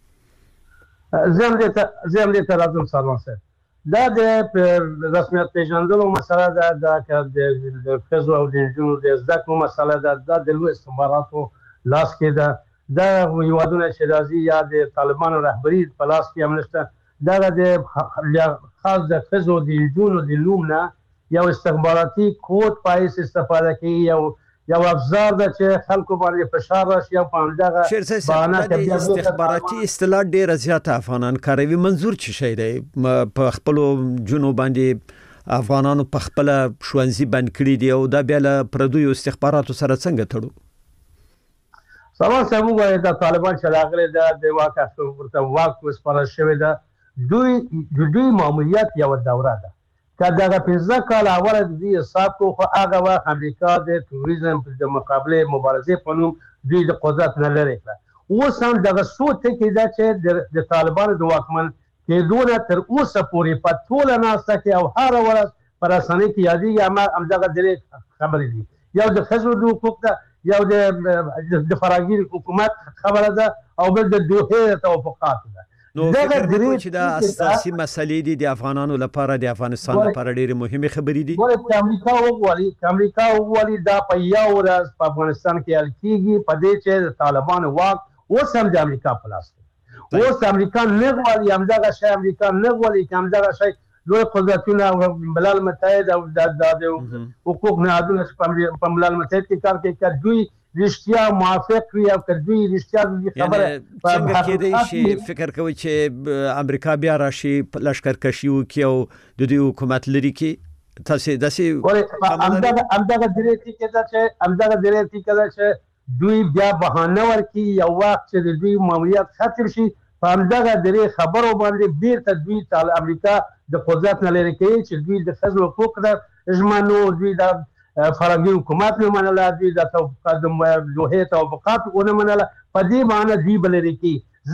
[SPEAKER 5] زم دې زم دې ترازم سلام سره دا د رسمیت پیژندلو مسله ده دا د فزو او د جنو د زده کړو مسله ده د لوی استخباراتو لاس کې ده دا یوادونه چې راځي یا د طالبانو رهبری په لاس کې امنشته دا د خاص د فزو د جنو د لومنا یو استخباراتي کوډ پایس استفاده کوي یو یو افزار ده چې خلکو باندې فشار راشي او په همدغه
[SPEAKER 2] بهانه د استخباراتي اصطلاح ډېره زیاته افغانان کاروي منظور څه شی دی په خپلو جنو باندې افغانانو په خپل شوانزي بند کړي دي او دا بیا له پردیو استخباراتو سره څنګه تړو
[SPEAKER 5] سلام صاحب وایي دا طالبان چې راغلي ده د واک ورته واک وسپارل شوی ده دوی دوی معمولیت یو دوره ده که دغه پنځه کال اول د دې حساب کو خو هغه وخت امریکا د توریزم د مقابله مبارزې په نوم دوی د قدرت نه لري اوس هم دغه څو ټکي ده چې د طالبانو د واکمن کېدو تر اوسه پورې په ټوله ناسته کې او هر ورځ په رسنۍ کې یادېږي همدغه درې خبرې دي یو د ښځو د حقوق ده یو د فراغیر حکومت خبره ده او بل د دوحې توافقات ده
[SPEAKER 2] نو فکر کوم چې دا اساسي مسلې دي د افغانانو لپاره د افغانستان لپاره ډېرې مهمه خبرې دي
[SPEAKER 5] ولې امریکا وګوري امریکا وګوري دا په یو ورځ په افغانستان کې حل کیږي په دې چې طالبانو واک اوس هم د امریکا په لاس کې اوس امریکا نه غواړي همدغه شی امریکا نه غواړي چې همدغه شی لوی قدرتونه ملل متحد او د حقوق نهادونه په ملل متحد کې کار کوي چې دوی رښتیا موافق وي او کدوی رښتیا د خبره
[SPEAKER 2] څنګه کېدای شي فکر کوي چې امریکا بیا راشي لشکرکشي وکړي او د دې حکومت لري کې تاسو داسې
[SPEAKER 5] همدغه همدغه درې کې دا چې همدغه درې کې دا چې دوی بیا بهانه ورکړي یو وخت چې د دوی ماموریت ختم شي په همدغه درې خبرو باندې بیرته دوی تل امریکا د قدرت نه لري کوي چې دوی د ښځو حقوق د ژمنو دوی د فراغیر حکومت نه منله دوی د توافقات د دوحې توافقات ونه منله په دې معنی دوی بلري کی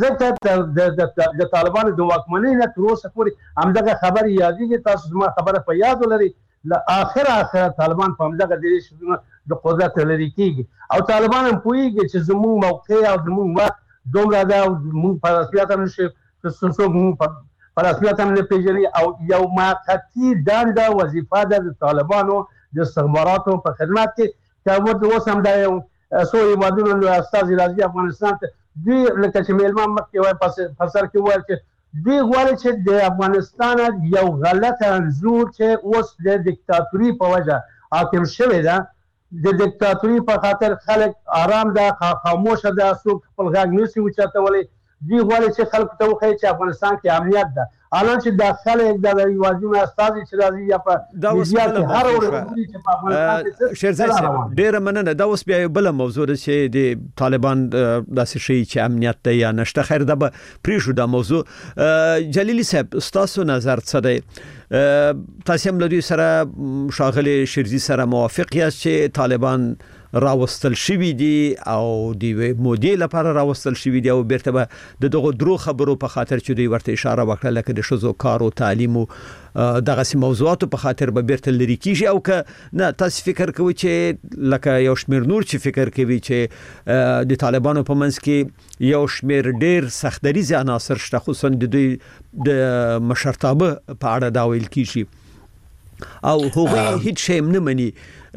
[SPEAKER 5] ځکه د طالبانو د واکمنۍ نه تر اوسه پورې همدغه خبرې یادېږي تاسو زما خبره په یاد ولرئ له اخر اخر طالبان په همدغه درې شیانو د قدرت لري کیږي او طالبان هم پوهېږي چې زموږ موقع او زموږ وخت دومره ده او موږ په رسمیت هم نشي څوک موږ په رسمیت هم نه پېژني او یو موقتي دنده وظیفه ده د طالبانو د استخباراتو په خدمت کې چې ورته اوس هم دا یو څو هېوادونو له استازي راځي افغانستان ته دوی لکه چې میلمه مخکې وایي په سر کې وویل چې دوی غواړي چې د افغانستان یو غلط انځور چې اوس د دیکتاتوري په وجه حاکم شوی ده د دیکتاتوري په خاطر خلک آرام ده خاموشه ده څوک خپل غږ نشي اوچتولی دوی غواړي چې خلکو ته وښایي چې افغانستان کې امنیت ده الان چې د خلک د یوازینو استازي چې راځي یا په میډیا کې هر ورځ چې په افغانستان کې
[SPEAKER 2] شیرزی صاحب ډېره مننه دا اوس بیا بل موضوع ده چې د طالبان داسې شي چې امنیت دی یا نشته خیر دا به پریښو دا موضوع جلیلی صاحب ستاسو نظر څه دی تاسو هم له دوی سره ښاغلي شیرزی سره موافق یاست چې طالبان راوستل شوی دي او د مودې لپاره راوستل شوی دي او بیرته به د دغه درو خبرو په خاطر چې دوی ورته اشاره وکړه لکه د شذو کار او تعلیم او دغه سي موضوعات په خاطر به بیرته لري کیږي او که نه تاسو فکر کوئ چې لکه یو شمیر نور چې فکر کوي چې د طالبانو په منځ کې یو شمیر ډیر سختدریز عناصر شته خصوصا د دوی د مشرتابه په اړه دا ویل کیږي او هغه هیڅ شی نه مني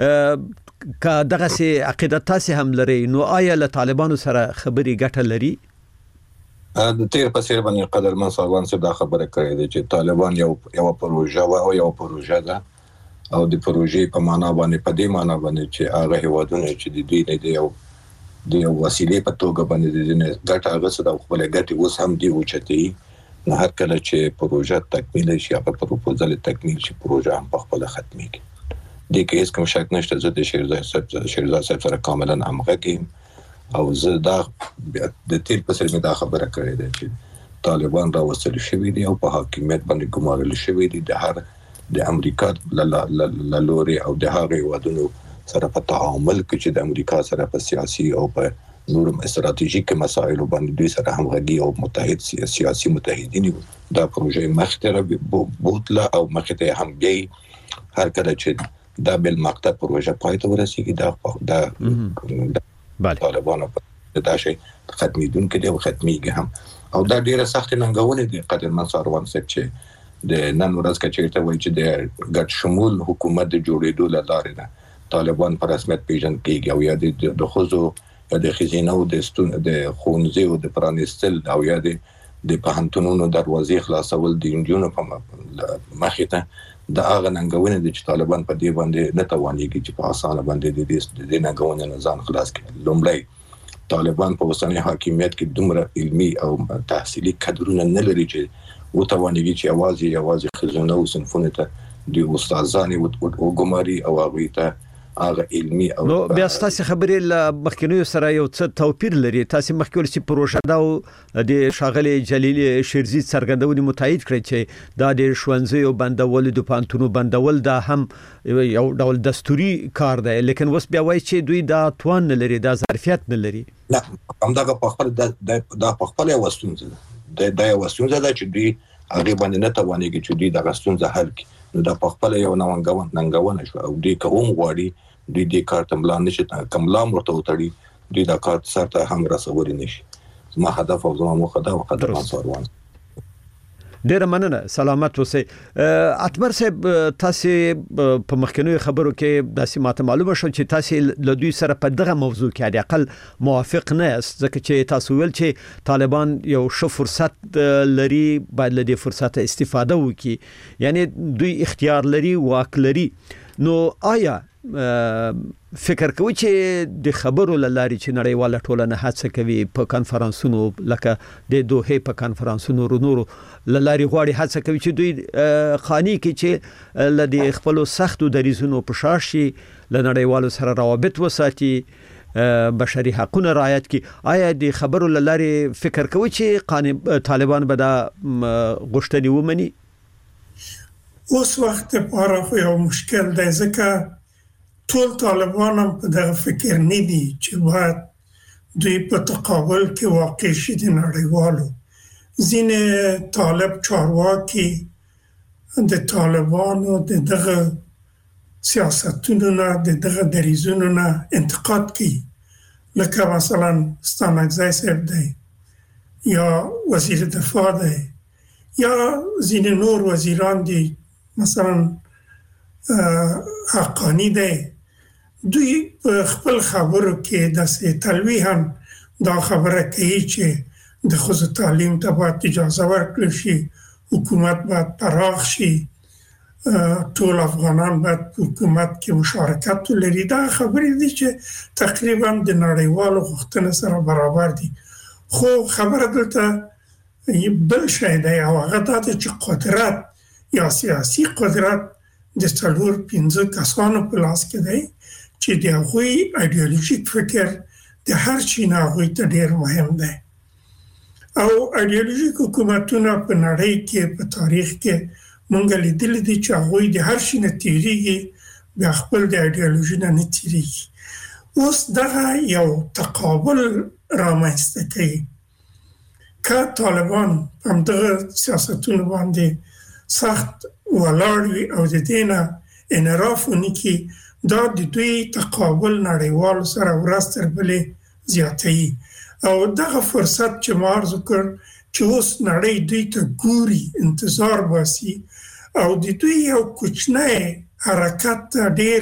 [SPEAKER 2] که دغه سي عقیدت تاسو هم لري نو آیا له طالبانو سره خبري ګټه لري؟
[SPEAKER 6] د تیر په سیر باندې قدرمن سروان صاحب دا خبره کړې ده چې طالبان یو یو پروژه او یو پروژه ده او د پروژې په معنا باندې په دې معنا باندې چې هغه هیوادونه چې د دې نه دی یو د یو وسیلې په توګه باندې د دې نه ګټه هغه څه د خپل ګټه اوس هم دی اوچتي نه هر کله چې پروژه تکمیل شي هغه پروپوزل تکمیل شي پروژه هم په خپل ختمي کې د کې هیڅ کوم شک نشته چې د شیرزاد صاحب شیرزاد صاحب سره کاملا همغږی کې او زه دا د تیر په سر مې دا خبره کړې ده چې طالبان راوستل شوی دي او په حاکمیت باندې ګمارل شوی دي د هر د امریکا ل لوري او د هغه وادونو سره په تعامل کې چې د امریکا سره په سیاسي او په نورم استراتیژیک مسایلو باندې دوی سره همغږي او متحد سیاسي متحدین دا پروژه مختره بوتله او مخته هم دی هر کله چې دا بل مقطع پروژه پای ته ورسیږي دا دا
[SPEAKER 2] بله
[SPEAKER 6] طالبانو په دا شي ختمیدون کې دی او ختمیږي هم او دا ډیره سخت ننګونه دي قدرمن سروان صاحب چې د نن ورځ کې چیرته وایي چې د ګډ شمول حکومت د جوړېدو لپاره ده طالبان پر رسمیت پیژن کېږي او یا د خوځو یا د خزینه او د ستون د خونځي او د پرانستل او یا د د پهنټونونو دروازې خلاصول د انجونو په مخې ته د هغه ننګونه دي چې طالبان په دې باندې نه توانېږي چې په اسانه باندې د دې ننګونه نه ځان خلاص کړي لومړی طالبان په اوسنۍ حاکمیت کې دومره علمي او تحصیلي کادرونه نه لري چې وتوانېږي چې اواز یې خزونه او صنفونه ته د استادانو او ګماري او هغه ته هغه علمي او
[SPEAKER 2] نو بیا تاسو خبرې ل مخکینیو سره یو څه توپیر لري تاسو مخکې ول چې پروژه دا د شاغلي جلیل شیرزی څرګندونې متایید کړی چې دا د شونځي او بندول د پانتونو بندول دا هم یو ډول دستوري کار دی لیکن وس بیا وایي چې دوی دا توان نه لري دا ظرفیت نه لري
[SPEAKER 6] نه همدغه په خپل دا په خپل وستونځ ده دا یو وستونځ ده چې دوی هغه باندې نه توانېږي چې دوی د غستونځ حل کړي نو دا په خپل یو نوانګون ننګونه شو او دوی کوم غواړي دوی د کار تملا نشي کملا مرته وتړي دوی دا کار سره هم رسول نشي ما هدف او زموږ مخه دا قدرمن سروان
[SPEAKER 2] ډیر مننه سلامت اوسئ اتمر صاحب تاسو په مخکنیو خبرو کې داسې ماته معلومه شو چې تاسو له دوی سره په دغه موضوع کې د اقل موافق نه است ځکه چې تاسو ویل چې طالبان یو ښه فرصت لري باید له دې فرصت استفاده وکړي یعنی دوی اختیار لري واک لري نو آیا فکر کوي چې د خبرو لاري چې نړیواله ټولنه هڅه کوي په کانفرنسونو لکه د دوه په کانفرنسونو رونورو لاري غواړي هڅه کوي چې دوی خاني کې چې لدی خپل سختو دریزونو په شاشي لنړیوالو سره روابط وساتي بشري حقوقونه رعایت کی آیا د خبرو لاري فکر کوي چې طالبان به دا غوښتنې ومني
[SPEAKER 4] اوس وخت لپاره خو یو مشکل دی ځکه ټول طالبان هم په دغه فکر نه دي چې باید دوی په تقابل کې واقع شي د نړیوالو ځینې طالب چارواکي د طالبانو د دغه سیاستونو نه د دغه دریزونو نه انتقاد کوي لکه مثلا ستانکزی صاحب دی یا وزیر دفاع دی یا ځینې نور وزیران دي مثلا حقانی دی دوی په خپل خبرو کې د تلویحاً دا خبره کوي چې د ښځو تعلیم ته باید اجازه ورکړل شي حکومت باید پراخ شي ټول افغانان باید په حکومت کې مشارکت ولري دا خبرې دي چې تقریبا د نړیوالو غوښتنو سره برابر دي خو خبره دلته بل شی دی او هغه دا چې قدرت یا سیاسي قدرت د څلور پنځه کسانو په لاس کې دی چې د هغوی ایډیولوژیک فکر د هر چی نه هغوی ته ډیر مهم دی او ایډیولوژیک حکومتونه په نړۍ کې په تاریخ کې مونږ لیدلي دي چې هغوی د هر شي نه تیریږي بیا خپل د ایډیولوژي نه نه تیریږي اوس دغه یو تقابل رامنځته کوي که طالبان هم دغه سیاستونه باندې سخت ولاړ وي او د دینه انحراف ونکړي دا د دوی تقابل نړیوال سره ورځ تر بلې زیاتوي او دغه فرصت چې ما عرض وکړ چې اوس نړۍ دوی ته ګوري انتظار باسي او د دوی یو کوچنی حرکت ډېر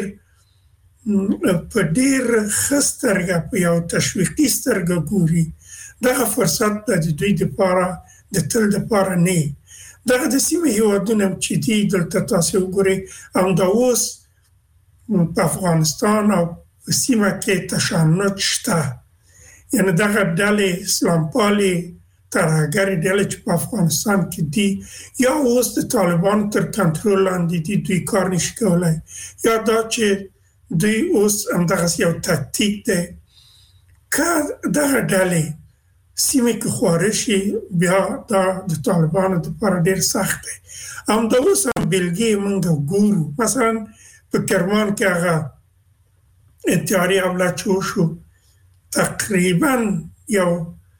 [SPEAKER 4] په ډېر ښه سترګه په یو تشویقي سترګه ګوري دغه فرصت د دوی لپاره د تل لپاره نه دغه د سیمې هیوادونه چې دي دلته تاسو وګورئ همدا اوس په افغانستان او په سیمه کې تشنج شته یعنې دغه ډلې اسلامپالې ترهګرې ډلې چې په افغانستان کې دي یا اوس د طالبانو تر کنټرول لاندې دي دوی کار نشي کولی یا دا چې دوی اوس همدغسې یو تکتیک دی که دغه ډلې سیمه کې خواره شي بیا دا د طالبانو لپاره ډېر سخت دی همدا اوس هم بلګې موږ ګورو مثلا په کرمان کې هغه اتحادیې حمله چې وشو تقریبا یو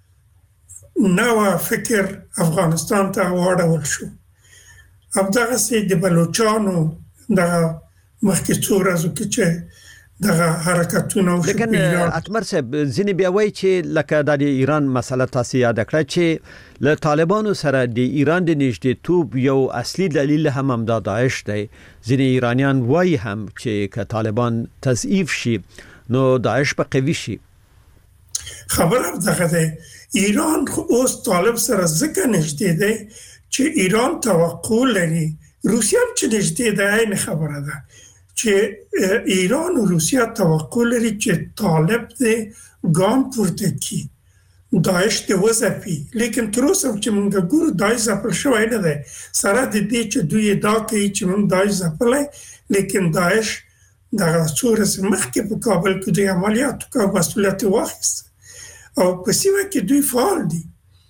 [SPEAKER 4] نوی فکر افغانستان ته واړول شو همدغسې د بلوچانو دغه مخکې څو ورځو کې چې دغه حرکتونه او
[SPEAKER 2] لیکن اتمر صاحب ځینې بیا وایي چې لکه د ایران مسله تاسو یاد کړئ چې له طالبانو سره د ایران د نږدېتوب یو اصلي دلیل هم همدا داعش دی ځینې ایرانیان وایي هم چې که طالبان تضعیف شي نو داعش به قوي شي
[SPEAKER 4] خبره دغه دی ایران اوس طالب سره ځکه نږدې دی چې ایران توقع لري روسیه هم چې نږدې دی عین خبره ده چې ایران او روسیه توقع لري چې طالب دې ګام پورته کړي داعش ته وځپي لیکن تر اوسه چې موږ ګورو داعش ځپل شوی نه دی سره د دې چې دوی دا کوي چې موږ داعش ځپلی لیکن داعش دغه څو ورځې مخکې په کابل کې د عملیاتو کوم مسؤلیت واخیست او په سیمه کې دوی فعال دي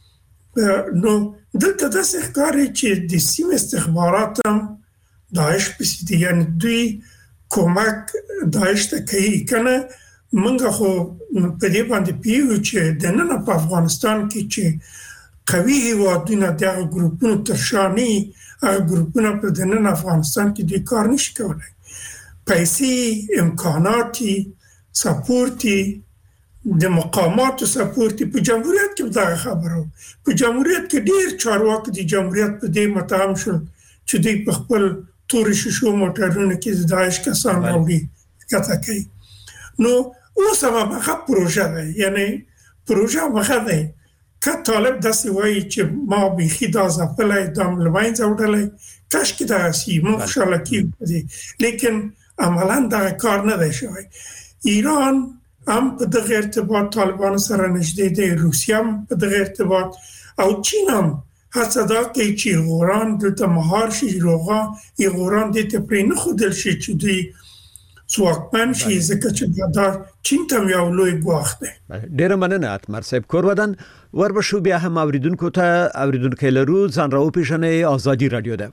[SPEAKER 4] نو دلته داسې ښکاري چې د سیمې استخبارات هم داعش پسې دي یعنې دوی کومک داعش ته کوي کنه موږ خو په دې باندې پیو چې د نن په افغانستان کې چې قوي هیوادونه دغه ګروپونو تر شا نه هغه ګروپونه په د نن افغانستان کې دوی کار نشي کولی پیسې امکاناتي سپورټي د مقاماتو سپورټي په جمهوریت کې دغه خبرو په جمهوریت کې ډیر چارواکي د جمهوریت په دې متهم شول چې دوی په خپل تور شیشو موټرونو کې د داعش کسان راوړي کته کوي نو اوس هغه پروژه ده یعنی پروژه هغه ده که طالب داسې وایي چې ما بيخي دا ځپلی دا لوین ځوړلی کاش کې دا سی مو خوشاله کیږي لیکن عملاً دا کار نه دی شوی ایران هم په دغه ارتباط طالبان سره نږدې دی روسیه هم په دغه ارتباط او چین هم هڅه دا کوي چې غوران دلته مهار شي روغه ای غوران دې ته پرې نه ښودل شي چې دوی ځواکمن شي ځکه چې دا چین ته یو لوی ګواښ دی
[SPEAKER 2] ډېره مننه اتمر صاحب کورودن وربشو بیا هم اوریدونکو ته اوریدونکو لرو ځان راوپېژنئ ازادي رادیو ده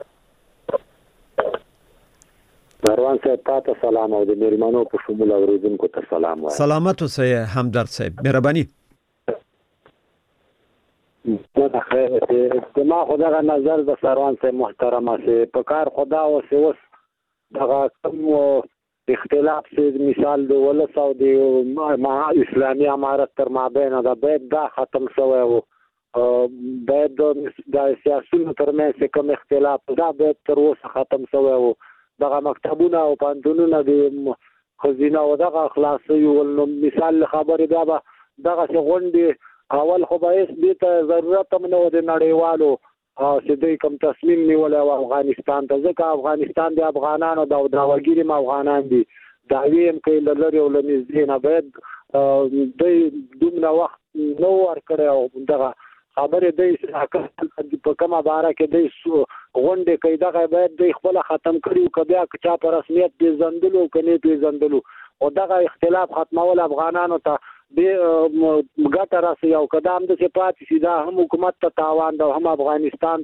[SPEAKER 8] روان صاحب تاسو سلام او د میرمنو په شمول اوریدونکو ته سلام وایم
[SPEAKER 2] سلامت اوسئ همدرد صاحب مهرباني
[SPEAKER 8] دا خیر ته ما خدای نظر د سروان صاحب محترمه سي په کار خدا او سي اوس دغه کوم اختلاف سي مثال د ولس او د اسلامي امارت تر مابین دا به دا ختم شوی او باید د سیاسيونو ترمنځ کوم اختلاف دا به تر اوسه ختم شوی او دغه مکتبونه او پانتونونه د خزینه او دغه خلاصي ول مثال خبرې دا به دغه غونډې اول خو به هیڅ دې ته ضرورت هم نه و د نړیوالو چې دوی کوم تصمیم نیولی و افغانستان ته ځکه افغانستان د افغانانو د داواګیري افغانان دي دعوې هم کوي له لرې او له نږدې نه باید دوی دومره وخت نه ورکړی او دغه خبرې دوی په کومه باره کې دوی غونډې کوي دغه باید دوی خپله ختم کړي که بیا که چا په رسمیت پېژندلو که نه پېژندلو او دغه اختلاف ختمول افغانانو ته د ګټه راسي او که دا همداسې پاتې شي دا هم حکومت ته تاوان ده هم افغانستان ته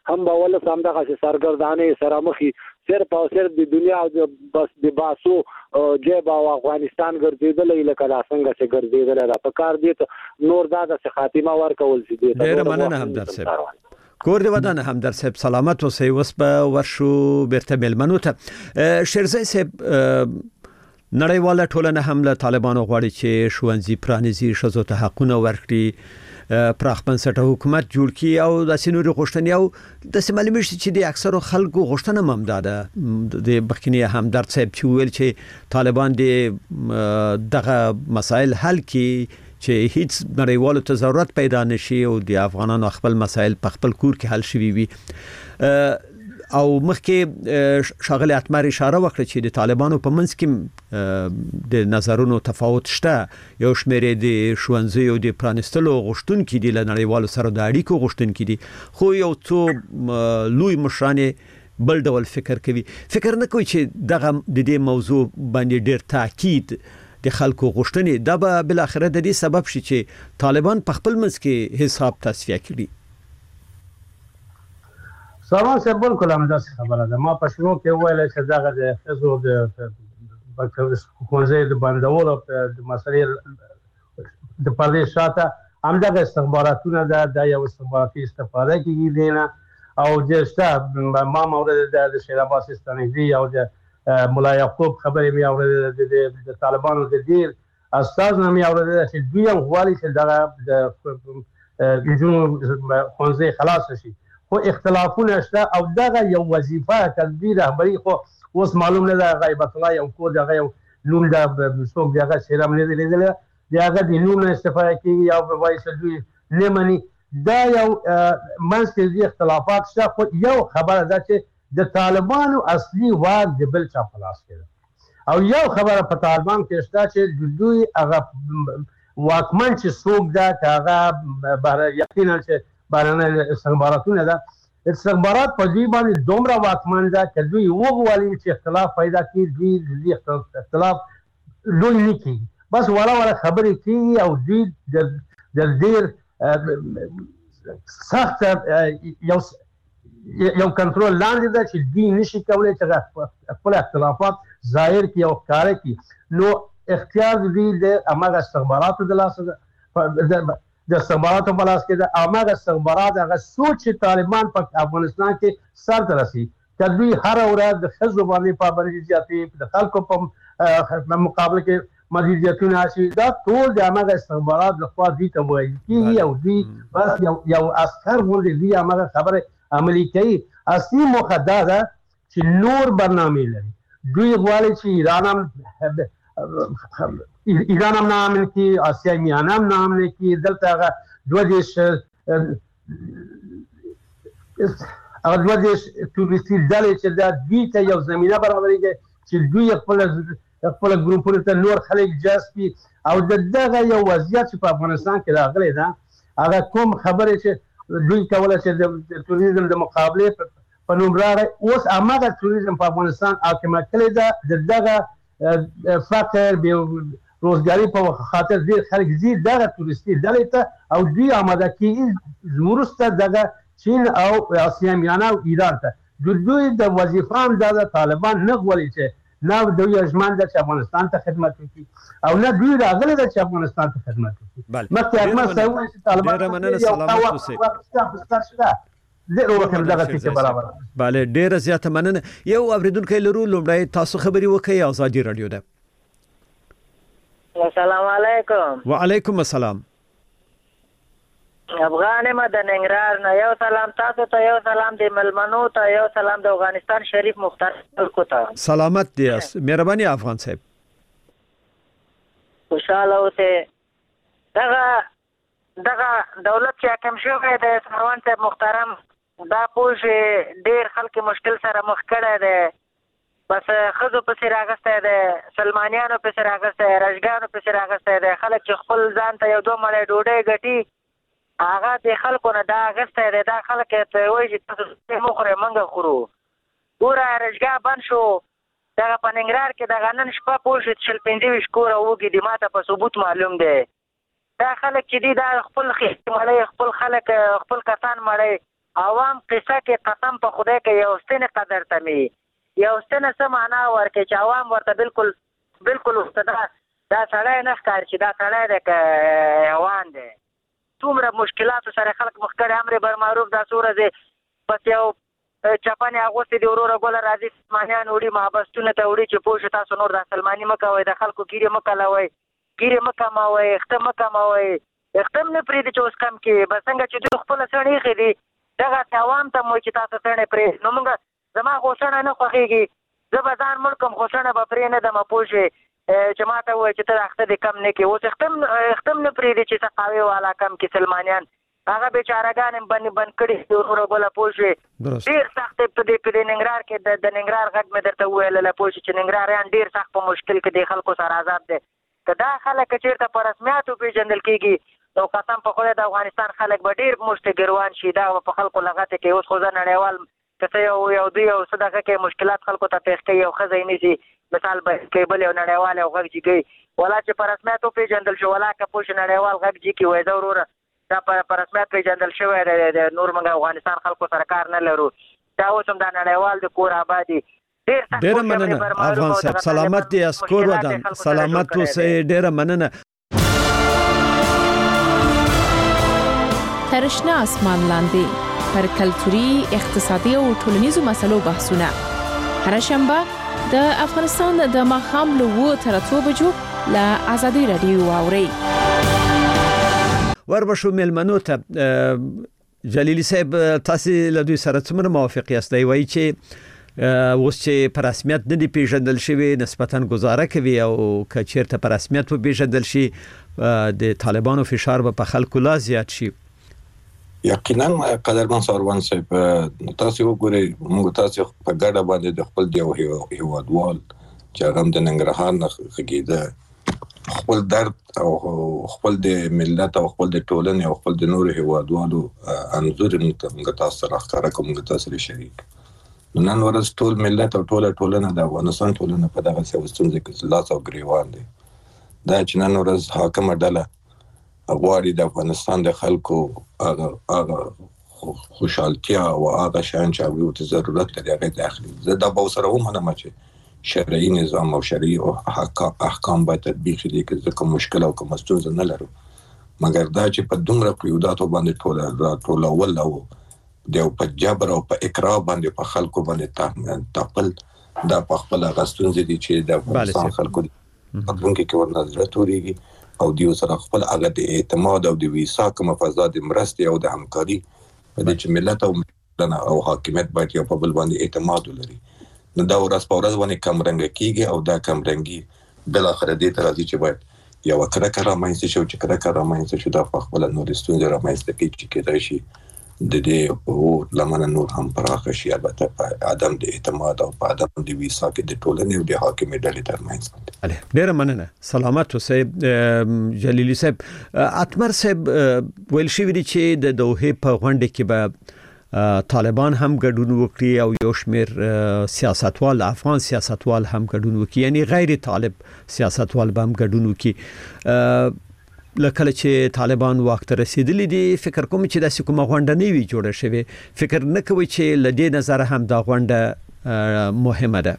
[SPEAKER 8] هم به ولس هم دغه سرګردانۍ سره مخي صرف او صرف د دنیا او بس د باسو جيب او افغانستان ګرځیدل لکه لا څنګه چې ګرځیدل را په کار دي نور دا د خاتمه ورکول سي دي
[SPEAKER 2] ډیر مننه همدرد صاحب کور دی ودان همدرد صاحب سلامت اوسئ اوس په ورشو بیرته ملمنو ته شیرزای صاحب نړیواله ټولنه هم له طالبانو غواړي چې ښوونځي پرانیزي ښځو ته حقونه ورکړي پراخ بنسټه حکومت جوړ کړي او د سینوري غوښتنې او د سیمالي مشت چې د اکثرو خلکو غوښتنه هم ده د بخینی همدرد صاحب چې ویل چې طالبان د دغه مسائل حل کړي چې هیڅ نړیوالو ته ضرورت پیدا نشي او د افغانانو خپل مسائل په خپل کور کې حل شوي وي او مخکې شاغل اتمر اشاره وکړه چې د طالبانو په منځ کې د نظرونو تفاوت شته یو شمېر د ښوونځي او د پرانستلو غوښتونکي دي له نړیوالو سره د اړیکو غوښتونکي دي خو یو څو لوی مشران بل ډول فکر کوي فکر نه کوي چې دغه د دې موضوع باندې ډېر تاکید د خلکو غوښتنې دا به بل اخر د دې سبب شي چې طالبان په خپل منځ کې حساب تصفیه کړي
[SPEAKER 5] سلام صاحب بالکل همداسې خبره ده ما په شنو کې ویل چې دغه د خزو د ښوونځي د بندولو د مسلې د پردې شاته همدغه استخباراتونه ده د یو استخباراتي استفاده کیږي دینه او جسته ما مورد د شیر عباس استانیزی او د مولا یعقوب خبرې مې اورېدل د طالبانو د ډیر استاد نه مې اورېدل چې دوی هم غواړي چې دغه د انجونو ښوونځي خلاص شي خو اختلافونه شته او دغه یو وظیفه تدبیر رهبری خو اوس معلوم نه ده غیبت الله یو کو دغه یو نوم د څوک دغه سیرم نه لیدل دغه د نوم استفاده کوي او وایي دوی لمني دا یو منځ اختلافات شته خو یو خبره ده چې د طالبانو اصلي واک د بل چا په لاس کې او یو خبره په طالبان کې شته چې دوی هغه واکمن چې څوک ده هغه یقینا چې بارانه استخباراتونه ده استخبارات په دې باندې دومره واکمن ده چې دوی وګوري چې اختلاف پیدا کړي دوی د اختلاف لوی نه کیږي بس ولا ولا خبرې کیږي او دوی د ډیر سخت یو یو کنټرول لاندې ده چې دوی نشي کولای چې خپل اختلافات ظاهر کړي او ښکاره کړي نو اختیار دوی د هغه استخباراتو د لاسه ده د استخباراتو په لاس کې د هغه استخبارات هغه سوچ طالبان په افغانستان کې سر ته رسي چې دوی هر ورځ د خزو باندې پابندي زیاتې د خلکو په مقابله کې مزیداتونه شي دا ټول د هغه استخبارات د خوا دي ته وایي کیږي او دوی بس یو یو عسكر ولې دی هغه خبره عملي کوي اصلي موخه دا ده چې نور برنامه لري دوی غواړي چې ایران هم ایران هم نامل کی آسیا میانه هم نامل کی دلته هغه دوه دیش هغه دوه دیش تورستی ډلې چې دا دوی ته یو زمینه برابرېږي چې دوی خپل خپل ګروپونو ته نور خلک جذبي او دغه یو وضعیت چې په افغانستان کې راغلی ده هغه کوم خبرې چې دوی کوله چې د توریزم د مقابله په نوم راغی اوس هغه توریزم په افغانستان حاکمیت کړی ده دغه فقر به روزګاری په خاطر ډیر خلک زیات دغه تورستی ډلې ته او دوی آماده کیږي زمورسته دغه چین او آسیا میانه او ایران ته د دوی د وظیفام د طالبان نه غواړي چې نه دوی اجمان د افغانستان ته خدمت وکړي او نه دوی راغلي د افغانستان ته خدمت وکړي مکه احمد سوي چې طالبان
[SPEAKER 2] سلامت اوسئ ډېر وخت دغه څه برابر bale ډېر زیاته مننه یو اوریدونکو لرو لومړی تاسو خبري وکړئ ازادي رادیو ده
[SPEAKER 9] السلام علیکم
[SPEAKER 2] وعلیکم السلام
[SPEAKER 9] افغان مدن انګرار نه یو سلام تاسو ته یو سلام دی ملمنو ته یو سلام د افغانستان شریف مختار خلکو ته
[SPEAKER 2] سلامت دی مهرباني افغان صاحب
[SPEAKER 9] خوشاله اوسه دغه دغه دولت چې حاکم شوی دی سروان صاحب محترم دا پوه ډیر خلک مشکل سره مخ کړی دی بس خزو پسې راغستی دی سلمانیانو پسې راغستی دی رشګانو پسې راغستی دی خلک چې خپل ځان ته یو دوه مړۍ ډوډۍ ګټي هغه د خلکو نه دا اغستی دی دا خلک ته وایي چې تاسو مه خورئ موږ خورو ګوره رشګاه بند شو دغه په ننګرهار کې دغه نن شپه پوه شو شل پنځه ویشت کوره وږي دي ما ته په ثبوت معلوم دی دا خلک چې دي دا خپل مړی خپل خلک خپل کسان مړی عوام قصه کې قسم په خدای کې یو ستنه قدر تمي یو ستنه سمانا ورکه چې عوام ورته بالکل بالکل استدا دا سړی نه ښکار چې دا سړی د حیوان دی څومره مشکلات سره خلک مخکړه امر بر معروف دا سورزه پس یو چپانه اغوستي دی وروره ګول راځي سلمانیان وړي محبستونه ته وړي چې پوه تاسو نور د سلمانی مکوي د خلکو ګیره مکلوي ګیره مکموي ختم مکموي ختم نه پریږدي چې اوس کم کې بس څنګه چې دوی خپل سړی خېدي دغه عوام ته مو چې تاسو څنګه پرې نو موږ زما غوښنه نه خوخيږي زه به ځان ملکم غوښنه به پرې نه د مپوجي چې ماته وای چې ته اخته دې کم نه کې اوس ختم ختم نه پریږدي چې تقاوي والا کم کې سلمانیان هغه بیچارهګان باندې بند کړي ورور غولا پوجي ډیر سخت په دې په ننګرهار کې د ننګرهار غږ مې درته ویل لا پوجي چې ننګرهاريان ډیر سخت په مشکل کې د خلکو سره آزاد دي کدا خلک چیرته په رسمیاتو پیژندل کیږي نو قسم په خدای د افغانستان خلک به ډیر مشتګروان شي دا په خلکو لغته کې اوس خو نړیوال کته یو یو دوی او صدقه کې مشکلات خلکو ته پیښ کوي او خزینې سي مثال به کېبل او نړیوال او غږ جی کوي ولا چې په رسمیاتو پیژندل شو ولا که پوښ نړیوال غږ جی کوي ضرور دا په رسمیت پیژندل شوی د نور موږ افغانستان خلکو سره کار نه لرو دا اوس هم د نړیوال د کور آبادی
[SPEAKER 2] ډیر مننه افغان صاحب سلامت دي اسکور ودان سلامت اوسې ډیر مننه
[SPEAKER 10] ترشنا اسمان لاندې پر کلتوري اقتصادي او ټولنیزو مسلو بحثونه هر شنبه د افغانستان د ماښام له وو تر څو بجو له ازادي رادیو اوري
[SPEAKER 2] وربشو ملمنو ته جلیلی صاحب تاسو له دوی سره څومره موافق یاست وایي چې اوس چې په رسمیت نه دی پیژندل شوی نسبتاً گزاره کوي او که چیرته په رسمیت و پیژندل شي د طالبانو فشار به په خلکو لا زیات شي
[SPEAKER 6] یقینا قدرمن سروان صاحب تاسو وګورئ موږ تاسو په ګډه باندې د خپل دی هیوادوال چې هغه د ننګرهار نه خګیده خپل درد او خپل د ملت او خپل د ټولنې او خپل د نور هیوادوالو انځور موږ تاسو راخاره کوم موږ تاسو لري شریک نن ورځ ټول ملت او ټوله ټولنه د افغانستان ټولنه په دغه سیاستونو کې لاس او ګریوان دي دا چې نن ورځ حاکم ډله غواړي د افغانستان د خلکو هغه هغه خوشحالتیا او هغه شان چې هغه ته ضرورت لري هغه داخلي زه دا به سره هم نه مچ شرعي نظام او شرعي احکام باید تطبیق شي چې کوم مشکل او کوم ستونزه نه لرو مګر دا چې په دومره قیوداتو باندې ټول ټول اول او د په جبر او په اقرار باندې په خلکو باندې تاپل دا په خپل غستونځ دي چې د افغانستان خلکو په دغه کې ورنظر توريږي او دیو سره خپل هغه د اعتماد او د ویسا کوم فضاد مرستي او د همکاري په دې چې ملت او او حاکمیت باید یو په بل باندې اعتماد ولري نو دا ورځ په ورځ باندې کم رنګ کیږي او دا کم رنګي بل اخر دې تر دې چې باید یو کړه کړه ماینځ شو چې کړه کړه ماینځ شو دا په خپل نور ستونزې را ماینځ کې چې کېدای شي د دې او لمن نور هم پراخ شي البته په عدم د اعتماد او په عدم د ویسا کې د ټولنې او د حاکمیت ډلې ترمنځ باندې
[SPEAKER 2] ډیر مننه سلامت اوسې جلیلی صاحب اتمر صاحب ویل شي چې د دوه په غونډه کې به طالبان هم ګډون وکړي او یو شمیر سیاستوال افغان سیاستوال هم ګډون وکړي یعنی غیر طالب سیاستوال به هم ګډون وکړي لکه چې طالبان وخت رسیدلی دي فکر کوم چې د کومه غونډه نه وی جوړه شوی فکر نه کوي چې لدې نظر هم دا غونډه مهمه ده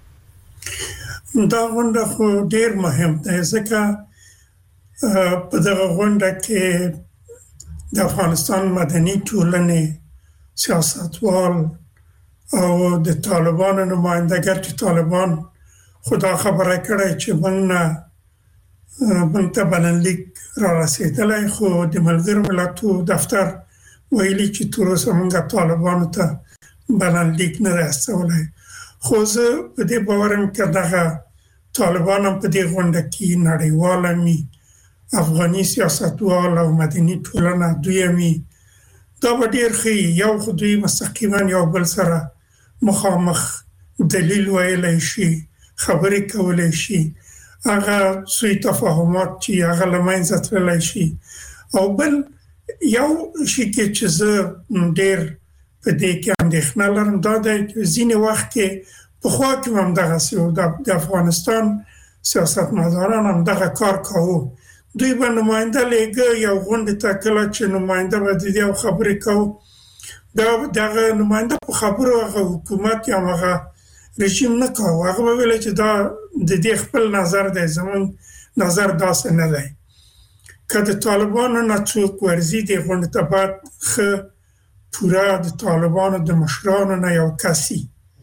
[SPEAKER 4] دا غونډه خو ډیر مهم ده ځکه په دغه غونډه کې د افغانستان مدني ټولنې سیاستوال او د طالبانو نمائندګر چې طالبان خدا خبره کړی چې موږ موږ ته بلنلیک را رسیدلی خو د ملګرو ملتونو دفتر ویلي چې تر اوسه موږ طالبانو ته بلنلیک نه رسولی خو زه په دې باور یم چې دغه طالبان هم په دې غونډه کې نړیواله مي افغاني سیاستوال او مدني ټولنه دوی مي دا به ډیر ښه یو خو دوی مستقیما یو بل سره مخامخ دلیل ویلی شي خبرې کولی شي هغه سوء تفاهمات چې هغه له منځه تللی شي او بل یو شي کې چې زه ډیر په دې کې اندېښنه لرم دا دی چې ځینې وخت کې پخوا کې هم دغسې د افغانستان سیاستمداران هم دغه کار کوو دوی به نماینده لیږه یو غونډې ته کله چې نماینده به د دې خبرې کوو دا دغه نماینده په خبرو هغه حکومت یا هغه رژیم نه کاوه، هغه ویل چې دا د دې خپل نظر دی، زمون نظر داسې نه دی. که د طالبانو نه څوک ورزي د غونډې ته باید ښه پوره د طالبانو د مشرانو نه یو کسي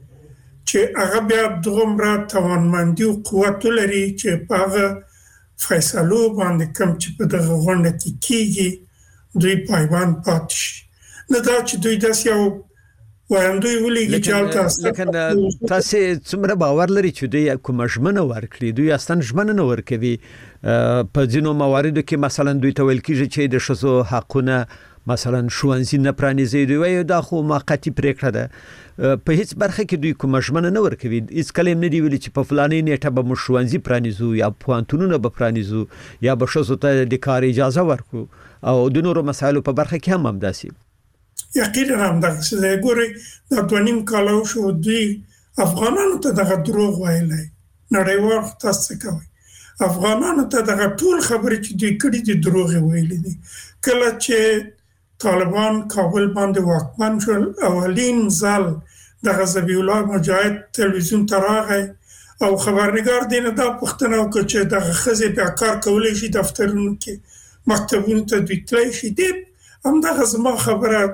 [SPEAKER 4] چې هغه بیا دومره توانمندي او قوت لري چې په هغه فیصلو باندې کوم چې په دغه غونډه کې کیږي دوی پایبند پاتې شي. نه دا چې دوی داسې یو وړاندوی ولېږي چې هلته
[SPEAKER 2] لیکن تاسې څومره باور لري چې دوی کومه ژمنه ورکړي؟ دوی اصلا ژمنه نه ورکوي. په ځینو مواردو کې مثلا دوی ته ویل کېږي چې د ښځو حقونه مثلا ښوونځي نه پرانیزي، دوی وایي دا خو موقتي پرېکړه ده. په هیڅ برخه کې دوی کومه ژمنه نه ورکوي، هیڅ کله هم نه دي ویلي چې په فلاني نیټه به موږ ښوونځي پرانیزو یا پوهنتونونه به پرانیزو یا به ښځو ته د کار اجازه ورکړو، او د نورو مسایلو په برخه کې هم همداسې.
[SPEAKER 4] یقینا همدغسې دی. ګورئ دا دوه نیم کاله وشو دوی افغانانو ته دغه دروغ ویلی، نړیوال خو تاسو څه کوئ؟ افغانانو ته دغه ټول خبرې چې دوی کړي دي دروغ یې ویلي دي. کله چې طالبان کابل باندې واکمن شول، اولین ځل دغه ذبیح الله مجاهد تلویزیون ته راغی او خبرنګار دی نه دا پوښتنه وکړه چې دغه ښځې بیا کار کولی شي دفترونو کې، مکتبونو ته دوی تللی شي. دی همدغه زما خبره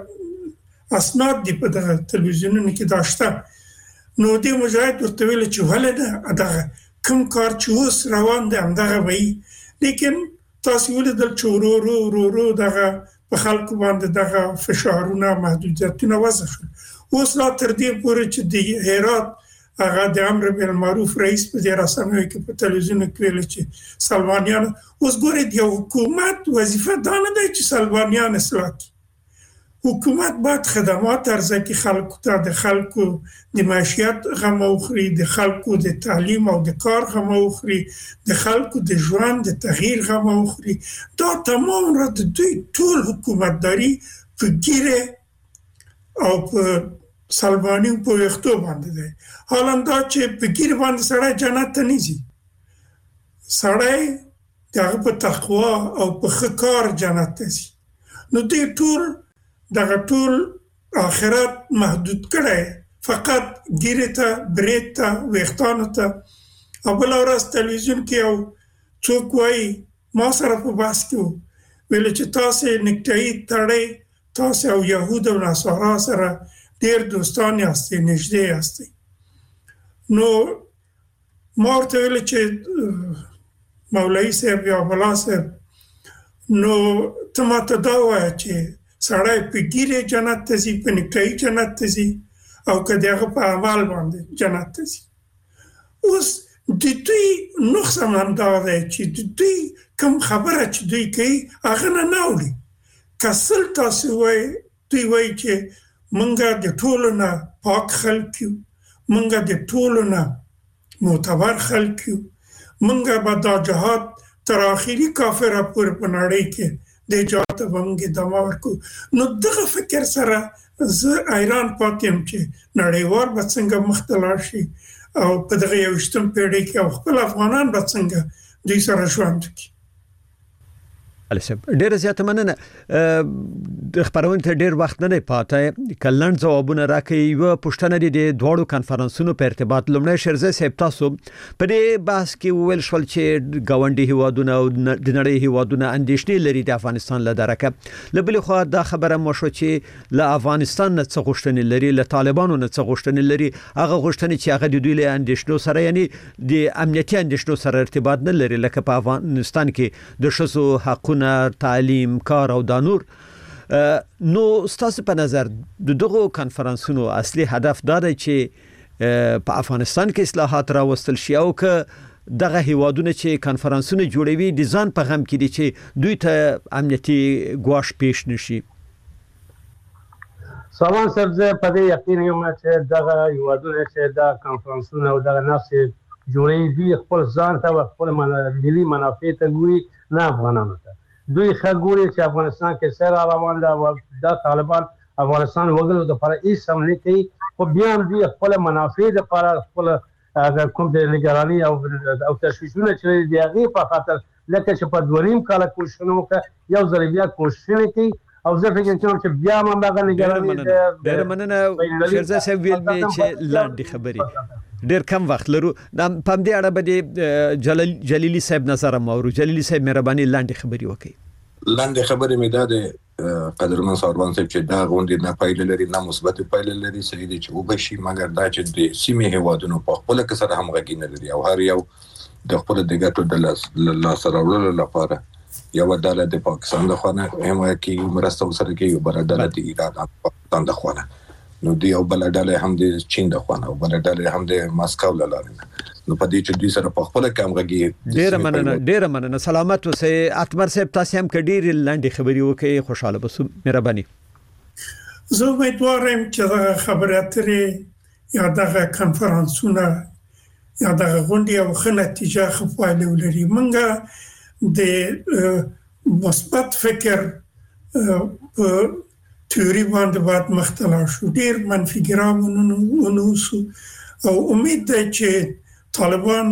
[SPEAKER 4] اسناد دي په دغه تلویزیونونو کې دا شته. نو دی مجاهد ورته ویل چې ولې نه دغه کوم کار چې اوس روان دی همدغه وایي. لیکن تاسو ولیدل چې ورو ورو ورو ورو دغه په خلکو باندې دغه فشارونه محدودیتونه وضع شول. اوس لا تر دې پورې چې د هرات هغه د امر بالمعروف رئیس په دې رسنیو کې په تلویزیون کې ویل چې سلمانیان، اوس ګورئ د حکومت وظیفه دا نه دی چې سلمانیان اصلاح کړي. حکومت باید خدمات عرضه کړي خلکو ته، د خلکو د معیشت غم وخوري، د خلکو د تعلیم او د کار غم وخوري، د خلکو د ژوند د تغییر غم وخوري. دا تمام را د دوی ټول حکومتداري په ګیره او په سلمانی په وختو باندې دی. حالا دا چې په ګیره باندې سړی جنت ته نه ځي، سړی دغه په تقوا او په ښه کار جنت ته ځي. نو دوی ټول دغه ټول آخرت محدود کړی فقط ګیرې ته، برید ته، ویښتانو ته. او بله ورځ تلویزیون کې یو څوک وایي ما سره په بحث کې و، ویل چې تاسې نکټایي تړئ، تاسې او یهود او نصارا سره ډېر دوستان یاستئ، نږدې یاستئ. نو ما ورته ویل چې مولوي صاحب یا ملا صاحب، نو ته ماته دا ووایه چې سړی په ګیرې جنت ته ځي، په نکټایي جنت ته ځي، او که د هغه په عمل باندې جنت ته ځي. اوس د دوی نقص هم همدا دی چې د دوی کوم خبره چې دوی کوي هغه نه نه اوري. که سل تاسې وایي، دوی وایي چې موږ د ټولو نه پاک خلک یو، موږ د ټولو نه معتبر خلک یو، موږ به دا جهاد تر آخري کافره پورې په نړۍ کې د جهاد ته به موږ ادامه ورکوو. نو دغه فکر سره زه حیران پاتې یم چې نړیوال به څنګه مخته لاړ شي او په دغه یوویشتم پېړۍ کې او خپل افغانان به څنګه دوی سره ژوند وکړي.
[SPEAKER 2] ډیره زیاته مننه. د خبرونې ته ډیر وخت نه دی پاتې، که لنډ ځوابونه راکړئ. یوه پوښتنه د دواړو کنفرانسونو په ارتباط. لومړی شیرزی صاحب، تاسو په دې بحث کې وویل شول چې ګاونډي هیوادونه او د نړۍ هیوادونه اندېښنې لري د افغانستان له درکه. له بلې خوا دا خبره مو شوه چې له افغانستان نه څه غوښتنې لري، له طالبانو نه څه غوښتنې لري. هغه غوښتنې چې هغه د دوی له اندېښنو سره، یعنی د امنیتي اندېښنو سره ارتباط نه لري، لکه په افغانستان کې د ښځو حقونه، تعلیم، کار او دا نور. نو ستاسو په نظر د دغه کنفرانسونو اصلي هدف دا دی چې په افغانستان کې اصلاحات راوستل شي، او که دغه هیوادونه چې کنفرانسونه جوړوي د ځان په غم کې دي چې دوی ته امنیتي ګواښ پیښ نشي؟
[SPEAKER 5] سامان صاحب، زه په دې یقین یم چې دغه هیوادونه چې دا کنفرانسونه او دغه ناسې جوړوي دوی خپل ځان ته او خپل ملي منافع ته ګوري، نه افغانانو ته. دوی ښه ګوري چې افغانستان کې سر روان ده او دا طالبان افغانستان وګړو لپاره هیڅ هم نه کوي، خو بیا هم دوی خپل منافع لپاره خپل کوم د نګراني او او تشویشونه چې د هغې په خاطر لکه چې په دوه نیم کاله کوششونه وکړه، یو ځل بیا کوششونه کوي او زه فکر کوم چې بیا هم هغه نگراني
[SPEAKER 2] ډېر مننه شیرزاد صاحب ویل می چې لاندې خبرې ډېر کم وخت لرو د پام دې اړه به جلال جلیلی صاحب نظر مورو جلیلی صاحب مهرباني لاندې خبرې وکړي
[SPEAKER 6] لاندې خبرې مې ده قدرمن سروان صاحب چې دا غونډه نه پایله لري نه مثبت پایله لري سړي دي چې وبشي مګر دا چې د سیمې هوادونو په خپل کې سره همغږي نه لري او هر یو د خپل د ګټو د لاس سره ورول لپاره یو عدالت د پاکستان د خوانه هم کې مرسته سره کې یو بل عدالت د ایران د پاکستان د خوانه نو دی او بل عدالت هم د چین د خوانه او بل عدالت هم د ماسکو لاله نو په دې چې دوی سره په خپل کې همغږي
[SPEAKER 2] ډېر مننه ډېر مننه سلامت اوسئ اتمر صاحب تاسو هم کډیر لاندې خبري وکي خوشاله بسو مهرباني
[SPEAKER 4] زه امیدوارم چې دا خبره اترې یا دا کنفرانسونه یا دا غونډه او ښه نتیجه خپله ولري منګه د مثبت فکر په تیوري باندې باید مختلف شو ډیر منفي ګرامونه ونوسو او امید ده چې طالبان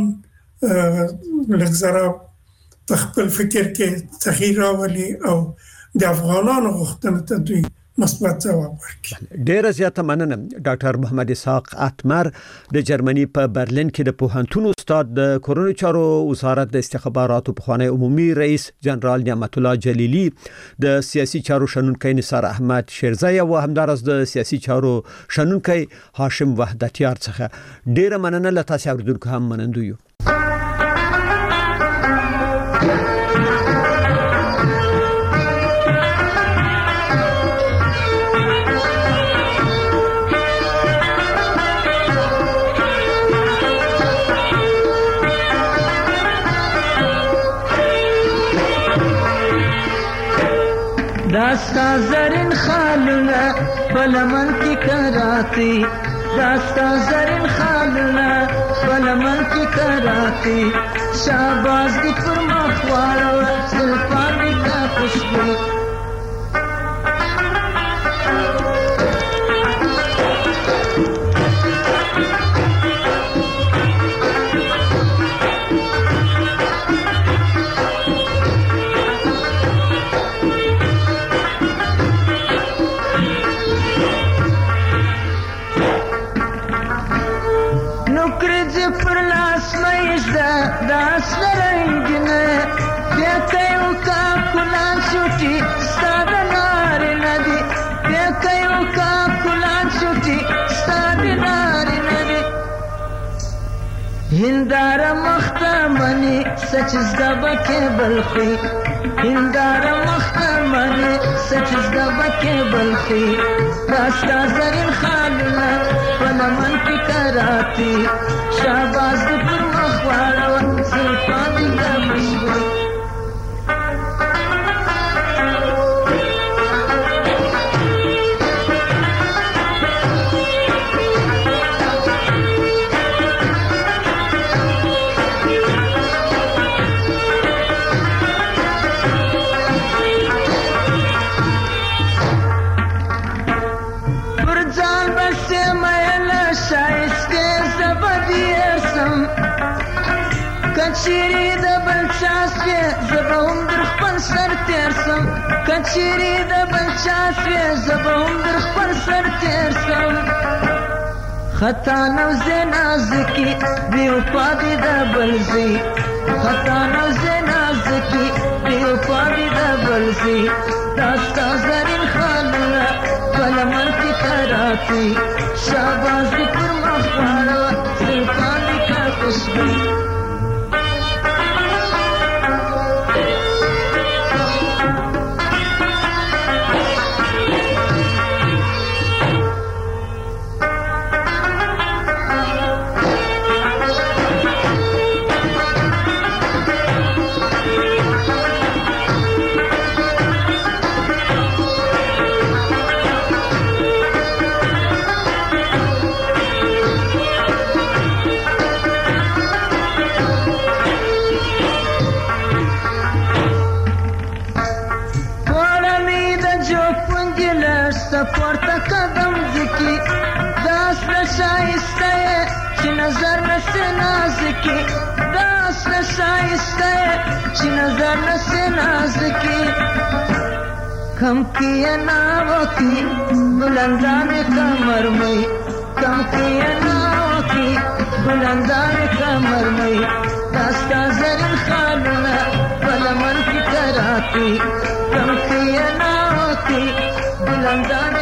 [SPEAKER 4] لږ تخپل فکر کې تغییر راولي او د افغانانو غوښتنو ته دوی مثبت جواب ورکړي
[SPEAKER 2] ډیر زیاته مننه ډاکټر محمد اسحاق اتمر د جرمني په برلین کې د پوهنتون استاد د کورونو چارو وزارت د استخباراتو پخوانی عمومي رئیس جنرال نعمت الله جلیلی د سیاسي چارو شنونکي نثار احمد شیرزای او همدارس د سیاسي چارو شنونکي هاشم وحدتیار څخه ډیر مننه لته تاسو اوریدونکو هم منندو یو
[SPEAKER 11] داستا زرین خالونه بلمن کی کراتی داستا زرین خالونه بلمن کی کراتی شاباز دی پر مخوارو زلفان دی تا خوشبو داس لرنگنه بیتایو کا کلان شوٹی ستاد ناری ندی بیتایو کا کلان شوٹی ستاد ناری ندی هندار مختمنی سچز دبکه بلخی هندار مختمنی سچز دبکه بلخی داستا زرین خالنا پلمن کی کراتی شاباز دی پر مخوارا زلفان دی کا مشغول کچری د بلچاسوی زبهم در خپل سر تیرسم کچری د بلچاسوی زبهم در خپل سر تیرسم خطا نوزه نازکی بیوپا دی د بلزی خطا نوزه نازکی بیوپا دی د بلزی داستا زرین خالنا بلمن کی کراتی شاباز دی پر مخوارا زلفان دی کا خوشبو پورته قدم ذکی داس نشایسته چې نظر نسه نازکی داس نشایسته چې نظر نسه نازکی कम किया नाव की बुलंदान कमर में कम किया नाव की बुलंदान कमर में दास्ता जरिन खालना बलमन की कराती कम किया नाव की बुलंदान